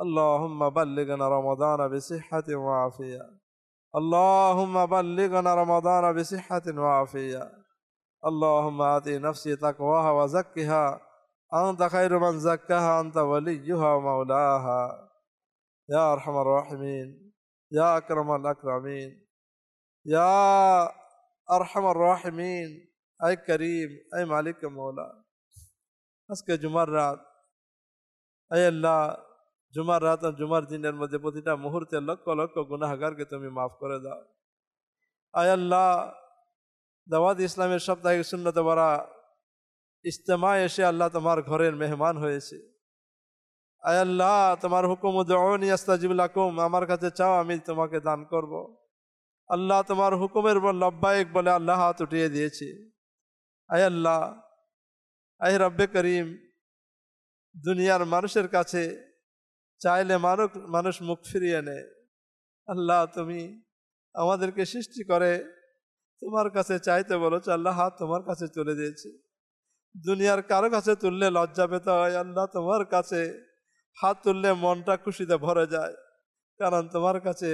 اللهم بلغنا رمضان بصحة وعافية اللهم بلغنا رمضان بصحة وعافية اللهم آت نفسي تقواها وزكها أنت خير من زكاها أنت وليها ومولاها يا أرحم الراحمين يا أكرم الأكرمين يا أرحم الراحمين أي كريم أي مالك مولا আজকে জুমার রাত আয় আল্লাহ জুমার রাত আর জুমার দিনের মধ্যে প্রতিটা মুহূর্তে লক্ষ লক্ষ গুনাহগারকে তুমি মাফ করে দাও আয় আল্লাহ দাওয়াত ইসলামের সাপ্তাহিক সুন্নতে ভরা ইজতেমায় এসে আল্লাহ তোমার ঘরের মেহমান হয়েছে আয় আল্লাহ তোমার হুকুম উদউনি আস্তাজিব লাকুম আমার কাছে চাও আমি তোমাকে দান করব আল্লাহ তোমার হুকুমের উপর লব্বাইক বলে আল্লাহ হাত উঠিয়ে দিয়েছি আয় আল্লাহ আয় রব্বে করিম দুনিয়ার মানুষের কাছে চাইলে মানুষ মুখ ফিরিয়ে নেয় আল্লাহ তুমি আমাদেরকে সৃষ্টি করে তোমার কাছে চাইতে বলেছো আল্লাহ হাত তোমার কাছে তুলে দিয়েছি দুনিয়ার কারো কাছে তুললে লজ্জা পেতে হয় আল্লাহ তোমার কাছে হাত তুললে মনটা খুশিতে ভরে যায় কারণ তোমার কাছে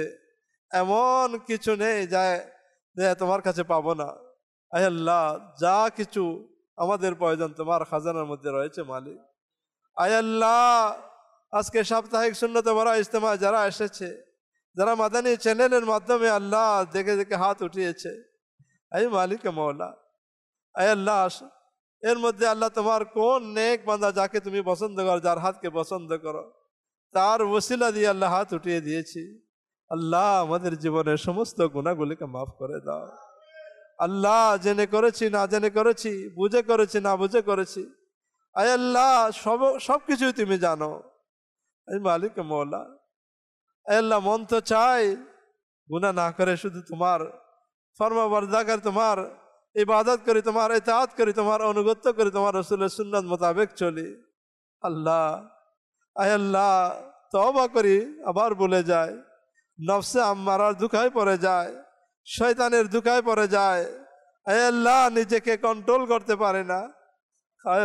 এমন কিছু নেই যায় যে তোমার কাছে পাবো না আয় আল্লাহ যা কিছু আমাদের প্রয়োজন তোমার খাজানার মধ্যে রয়েছে মালিক আয় আল্লাহ আজকে সাপ্তাহিক সুন্নতে ভরা ইজতেমা যারা এসেছে যারা মাদানী চ্যানেলের মাধ্যমে আল্লাহ দেখে দেখে হাত উঠিয়েছে আয় মালিক মওলা আয় আল্লাহ এর মধ্যে আল্লাহ তোমার কোন নেক বান্দা যাকে তুমি পছন্দ করো যার হাতকে পছন্দ করো তার ওসিলা দিয়ে আল্লাহ হাত উঠিয়ে দিয়েছি আল্লাহ আমাদের জীবনের সমস্ত গুনাহগুলিকে মাফ করে দাও আল্লাহ জেনে করেছি না জেনে করেছি বুঝে করেছি না বুঝে করেছি আয় আল্লাহ সব কিছুই তুমি জানো এই মালিক মওলা আয় আল্লাহ মন তো চাই গুনাহ না করে শুধু তোমার ফরমাবরদার তোমার ইবাদত করি তোমার ইতাআত করি তোমার অনুগত্য করি তোমার রাসূলের সুন্নাত মোতাবেক চলি আল্লাহ আয় আল্লাহ তওবা করি আবার ভুলে যায় নফসে আম্মারার দুখায় পড়ে যায় শয়তানের দুখায় পড়ে যায় আয় আল্লাহ নিজেকে কন্ট্রোল করতে পারে না আয়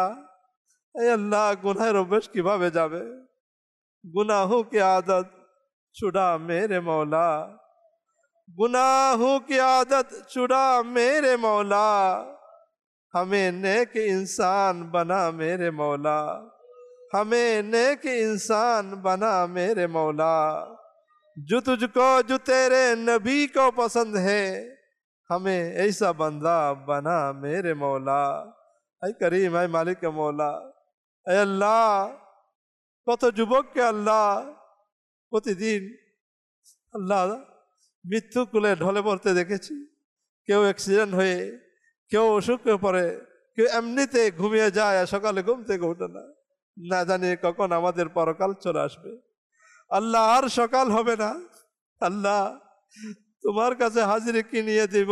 আল্লাহ গুনাহের অভ্যাস কিভাবে যাবে गुनाहों की आदत छुड़ा मेरे मौला गुनाहों की आदत छुड़ा मेरे मौला हमें नेक इंसान बना मेरे मौला हमें नेक इंसान बना मेरे मौला जो तुझको जो तेरे नबी को पसंद है हमें ऐसा बंदा बना मेरे मौला ऐ करीम ऐ मालिक मौला ऐ अल्लाह কত যুবককে আল্লাহ প্রতিদিন আল্লাহ মৃত্যু কুলে ঢলে পড়তে দেখেছি কেউ অ্যাক্সিডেন্ট হয়ে কেউ অসুখে পড়ে কেউ এমনিতে ঘুমিয়ে যায় সকালে ঘুম থেকে ওঠে না না জানি কখন আমাদের পরকাল চলে আসবে আল্লাহ আর সকাল হবে না আল্লাহ তোমার কাছে হাজিরি কি নিয়ে দিব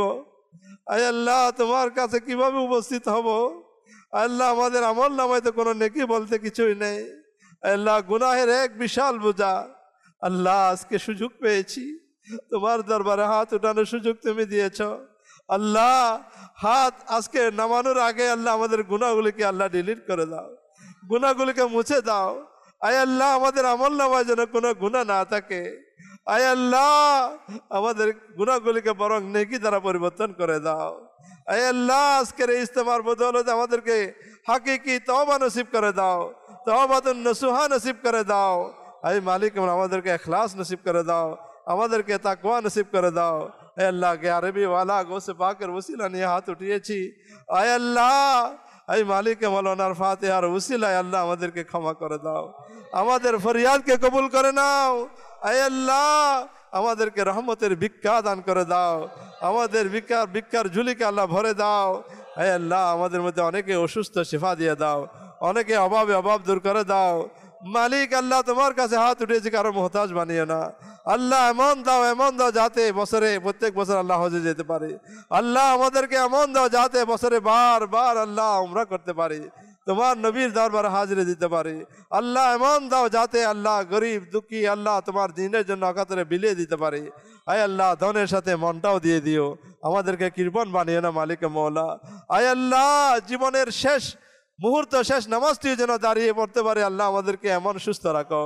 আয় আল্লাহ তোমার কাছে কিভাবে উপস্থিত হব আল্লাহ আমাদের আমল নামায় তো কোনো নেকি বলতে কিছুই নেই আল্লাহ গুনাহের এক বিশাল বোঝা আল্লাহ আজকে সুযোগ পেয়েছি তোমার দরবারে হাত উঠানোর সুযোগ তুমি দিয়েছ আল্লাহ হাত আজকে নামানোর আগে আল্লাহ আমাদের গুনাহগুলিকে আল্লাহ ডিলিট করে দাও গুনাহগুলিকে মুছে দাও আয় আল্লাহ আমাদের আমল নামায় যেন কোনো গুনাহ না থাকে আয় আল্লাহ আমাদের গুনাহগুলিকে বরং নেকি দ্বারা পরিবর্তন করে দাও আয় আল্লাহ আজকের এই ইজতেমার বদৌলতে আমাদেরকে হাকিকি তওবা নসিব করে দাও তওবাতুন নসুহা নসিব করে দাও আয় মালিক আমাদেরকে ইখলাস নসিব করে দাও আমাদেরকে তাকওয়া নসিব করে দাও আয় আল্লাহ কে আরবি ওয়ালা গোসে পাকের ওসিলা নিয়ে হাত উঠিয়েছি আয় আল্লাহ আয় মালিক মাওলানার ফাতিহার ওসিলায় আল্লাহ আমাদেরকে ক্ষমা করে দাও আমাদের ফরিয়াদকে কবুল করে নাও আয় আল্লাহ আমাদেরকে রহমতের ভিক্ষা দান করে দাও আমাদের ভিক্ষার ঝুলিকে আল্লাহ ভরে দাও আয় আল্লাহ আমাদের মধ্যে অনেকে অসুস্থ শিফা দিয়ে দাও অনেকে অভাব দূর করে দাও মালিক আল্লাহ তোমার কাছে হাত উঠেছি কারো মোহতাজ বানিয়ে না আল্লাহ এমন দাও যাতে প্রত্যেক বছর আল্লাহ হজে যেতে পারি আল্লাহ আমাদেরকে এমন দাও যাতে বছরে বার আল্লাহ উমরা করতে পারি তোমার নবীর দরবারে হাজিরি দিতে পারি আল্লাহ এমন দাও যাতে আল্লাহ গরিব দুঃখী আল্লাহ তোমার দিনের জন্য অকাতরে বিলিয়ে দিতে পারি আয় আল্লাহ ধনের সাথে মনটাও দিয়ে দিও আমাদেরকে কৃপণ বানিয়ে না মালিক মওলা আয় আল্লাহ জীবনের শেষ মুহূর্ত শেষ নামাজটি যেন দাঁড়িয়ে পড়তে পারে আল্লাহ আমাদেরকে এমন সুস্থ রাখো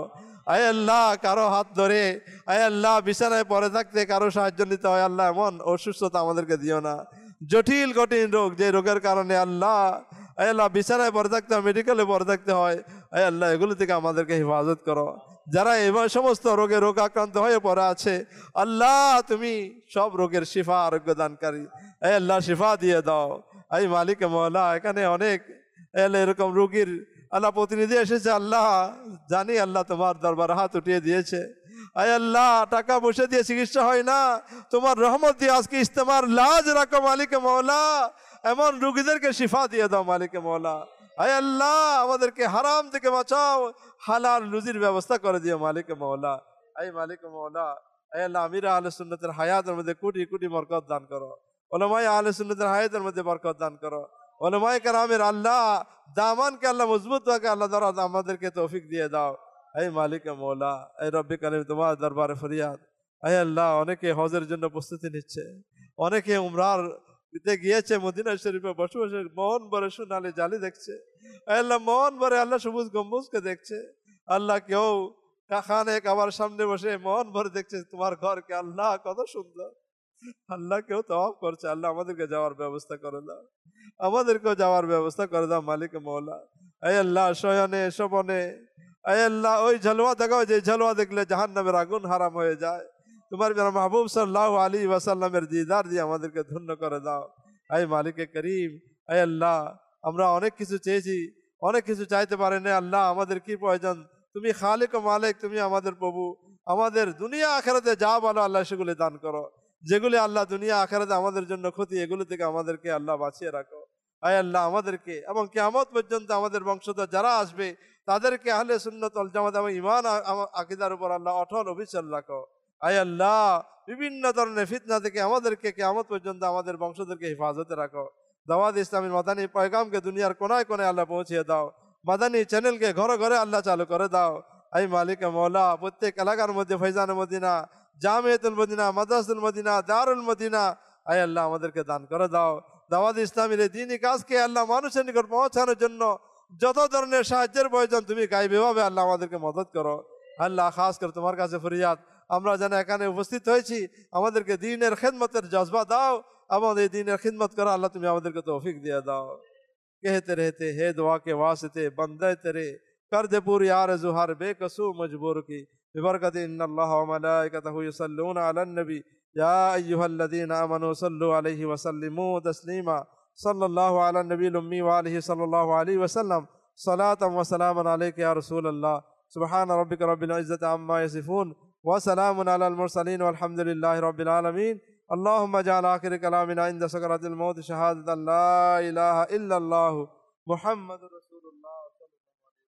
আয় আল্লাহ কারো হাত ধরে আয় আল্লাহ বিছানায় পড়ে থাকতে কারো সাহায্য নিতে হয় আল্লাহ, এমন অসুস্থতা আমাদেরকে দিও না। জটিল কঠিন রোগ, যে রোগের কারণে আল্লাহ আয় আল্লাহ বিছানায় পড়ে থাকতে হয়, মেডিকেলে পড়ে থাকতে হয়, আয় আল্লাহ এগুলো থেকে আমাদেরকে হেফাজত করো। যারা এবার সমস্ত রোগে রোগাক্রান্ত হয়ে পড়ে আছে আল্লাহ তুমি সব রোগের শিফা আরোগ্য দানকারী, আয় আল্লাহ শিফা দিয়ে দাও। আই মালিক মওলা, এখানে অনেক এরকম রোগীর আল্লাহ প্রতিনিধি এসেছে আল্লাহ, জানি আল্লাহ তোমার দরবার হাত উঠিয়ে দিয়েছে। আয় আল্লাহ টাকা পয়সা দিয়ে চিকিৎসা হয় না, তোমার রহমত দিয়ে আজকে ইস্তেমার লাজ রাখো মালিক মওলা, এমন রোগীদেরকে শিফা দিয়ে দাও মালিক মওলা। আয় আল্লাহ আমাদেরকে হারাম থেকে বাঁচাও, হালাল রুজির ব্যবস্থা করে দিও মালিক মওলা। আয় মালিক মওলা, আয় আল্লাহ আমিরা আহলে সুন্নতের হায়াতের মধ্যে কোটি কোটি বরকত দান করো, উলামায়ে আহলে সুন্নতের হায়াতের মধ্যে বরকত দান করো, উলামায়ে কেরামের আল্লাহ দামানকে আল্লাহ মজবুত রাখে আল্লাহ দ্বারা আমাদেরকে তৌফিক দিয়ে দাও। এই মালিক মওলা, এই রব্বে কারিম তোমার দরবারে ফরিয়াদ। আয় আল্লাহ অনেকে হজের জন্য প্রস্তুতি নিচ্ছে, অনেকে উমরার দিতে গিয়েছে, মদিনা শরীফে বসে বসে মন ভরে সোনালি জালি দেখছে, আল্লাহ মন ভরে আল্লাহ সবুজ গম্বুজকে দেখছে। আল্লাহ কেউ খানে কাবার সামনে বসে মন ভরে দেখছে তোমার ঘরকে, আল্লাহ কত সুন্দর। আল্লাহ কেউ তওয়াফ করছে, আল্লাহ আমাদেরকে যাওয়ার ব্যবস্থা করে দাও, আমাদেরকেও যাওয়ার ব্যবস্থা করে দাও মালিক মওলা। আয় আল্লাহ শয়নে স্বপনে আয় আল্লাহ ওই ঝলওয়া দেখাও যে ঝলওয়া দেখলে জাহান্নামের আগুন হারাম হয়ে যায়, তোমার মাহবুব সাল্লাল্লাহু আলাইহি ওয়াসাল্লামের দিদার দিয়ে আমাদেরকে ধন্য করে দাও। আয় মালিক করিম, আয় আল্লাহ আমরা অনেক কিছু চেয়েছি, অনেক কিছু চাইতে পারি না আল্লাহ, আমাদের কি প্রয়োজন? তুমি খালিক ও মালিক, তুমি আমাদের প্রভু, আমাদের দুনিয়া আখিরাতে যা বলো আল্লাহ সেগুলি দান করো, যেগুলি আল্লাহ দুনিয়া আখিরাতে আমাদের জন্য ক্ষতি, এগুলো থেকে আমাদেরকে আল্লাহ বাঁচিয়ে রাখো। আয় আল্লাহ আমাদেরকে এবং কিয়ামত পর্যন্ত আমাদের বংশধর যারা আসবে তাদেরকে আহলে সুন্নাত ওয়াল জামাত এবং ঈমান আকীদার উপর আল্লাহ অটল অবিচল রাখো। আয় আল্লাহ বিভিন্ন ধরনের ফিতনা থেকে আমাদেরকে কিয়ামত পর্যন্ত আমাদের বংশধরকে হেফাজতে রাখো। দাওয়াত ইসলামী মাদানী পয়গামকে দুনিয়ার কোনায় কোনায় আল্লাহ পৌঁছিয়ে দাও, মাদানী চ্যানেলকে ঘরে ঘরে আল্লাহ চালু করে দাও। আই মালিক মওলা প্রত্যেক এলাকার মধ্যে ফৈজান মদিনা, জামিয়াতুল মদিনা, মাদ্রাসাতুল মদিনা, দারুল মদিনা আয় আল্লাহ আমাদেরকে দান করে দাও। দাওয়াত ইসলামীর এই দ্বীনি কাজকে আল্লাহ মানুষের নিকট পৌঁছানোর জন্য যত ধরনের সাহায্যের প্রয়োজন তুমি গাইবেভাবে আল্লাহ আমাদেরকে মদত করো। আল্লাহ খাস করে তোমার কাছে ফরিয়াদ, আমরা যেন এখানে উপস্থিত হয়েছি আমাদেরকে দ্বীনের খিদমতের জজবা দাও, এবং এই দ্বীনের খিদমত করা আল্লাহ তুমি আমাদেরকে তৌফিক দিয়ে দাও। कहते रहते हे दुआ के वास्ते बंदे तेरे कर दे पूरी आरज़ू हर बेकसू मजबूर की बिबरकत इन्नल्लाह व मलाइकतहु युसल्लूना अलन नबी या अय्युहल्लज़ीना आमनू सल्लु अलैहि व सल्लिमू तस्लीमा सल्लल्लाहु अला नबील उम्मी व आलिहि सल्लल्लाहु अलैहि वसल्लम सलातम व सलामन अलैका या रसूल अल्लाह सुब्हान रब्बिका रब्बिल इज्जति अम्मा यसिफून व सलामुन अलल मुरसलीन वल्हम्दुलिल्लाहि रब्बिल आलमीन। اللهم اجعل آخر كلامنا عند سكرة الموت شهادة لا إله إلا الله محمد رسول الله صلى الله عليه وسلم.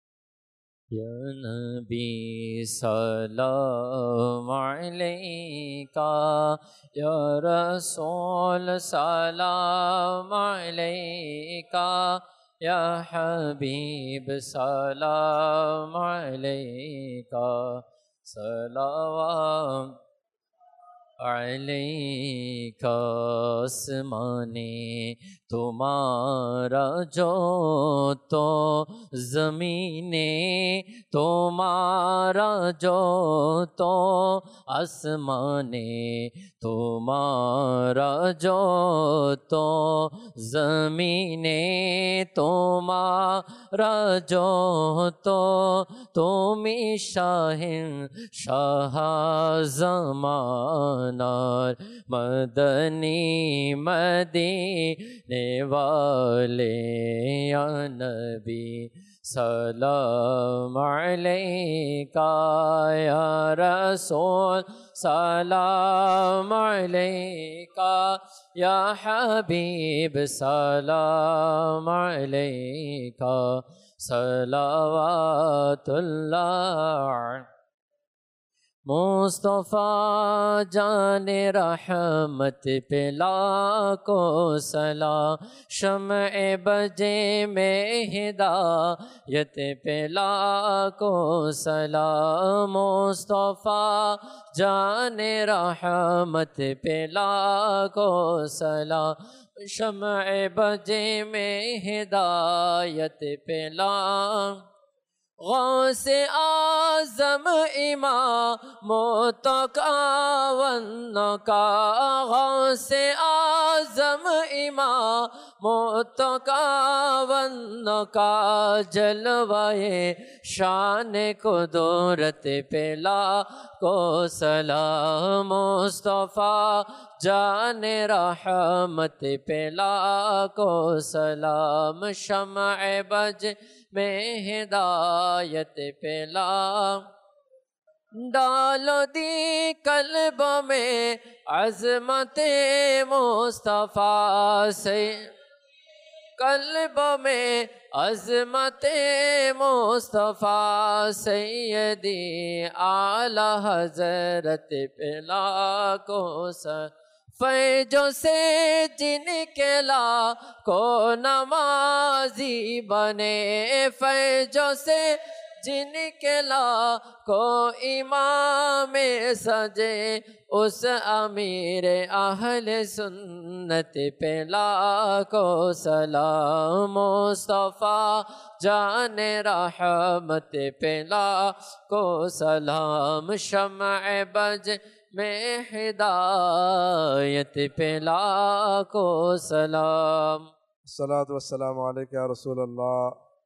يا نبي سلام عليك يا رسول سلام عليك يا حبيب سلام عليك صلوات अलैका आसमाने तुम्हारा जो तो ज़मीने तुम्हारा जो तो आसमाने तुम्हारा जो तो ज़मीने तुम्हारा जो तो तुमी शाहिन शाह ज़मान मदनी मदीने वाले या नबी सलाम अलैका या रसूल सलाम अलैका या हबीब सलाम अलैका सलावतुल्लाह। मुस्तफ़ा जाने रहमत पे लाखों सलाम शम्ए बजे में हिदायत पे लाखों सलाम। मुस्तफ़ा जाने रहमत पे लाखों सलाम शम्ए बजे में हिदायत पे लाखों गौसे आज़म इमाम मुतकावन का, गौसे आज़म इमाम मुतकावन का, जलवाए शान कुदरत पे लाखो सलाम। मुस्तफ़ा जाने रहमत पे लाखो सलाम। शम्अ बज में हिदायत पे डालो दी कल्ब में अज़मत मुस्तफ़ा से, कल्ब में अज़मत मुस्तफ़ा सैयदी आला हज़रत पे लाखो फैजों से जिनके लाखो नमाजी बने, फैजों से जिनके लाखो इमाम सजे, उस अमीर अहले सुन्नत पे लाखो सलाम। मुस्तफ़ा जाने रहमत पे लाखो सलाम। शम्अ बज में हिदायत पे लाखो सलाम। अस्सलातु वस्सलामु अलैका या रसूल अल्लाह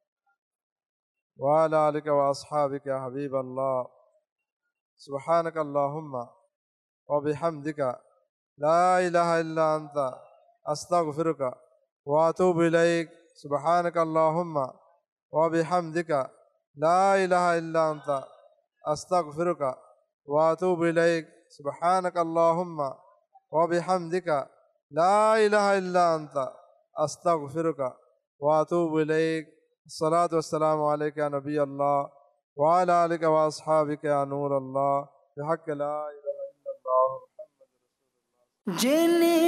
व अला आलिका व अस्हाबिका या हबीब अल्लाह। सुब्हानका अल्लाहुम्मा व बिहम्दिका ला इलाहा इल्ला अंता अस्तगफिरुका व अतूबु इलैक। सुब्हानका अल्लाहुम्मा व बिहम्दिका ला इलाहा इल्ला अंता अस्तगफिरुका व अतूबु इलैक। सुब्हानका अल्लाहुम्मा व बिहम्दिका ला इलाहा इल्ला अंता अस्तगफिरुका व अतूबु इलैक। अस्सलातु वस्सलामु अलैका या नबी अल्लाह व अला आलिका व अस्हाबिका या नूर अल्लाह। बिहक़्क़ि ला इलाहा इल्लल्लाह।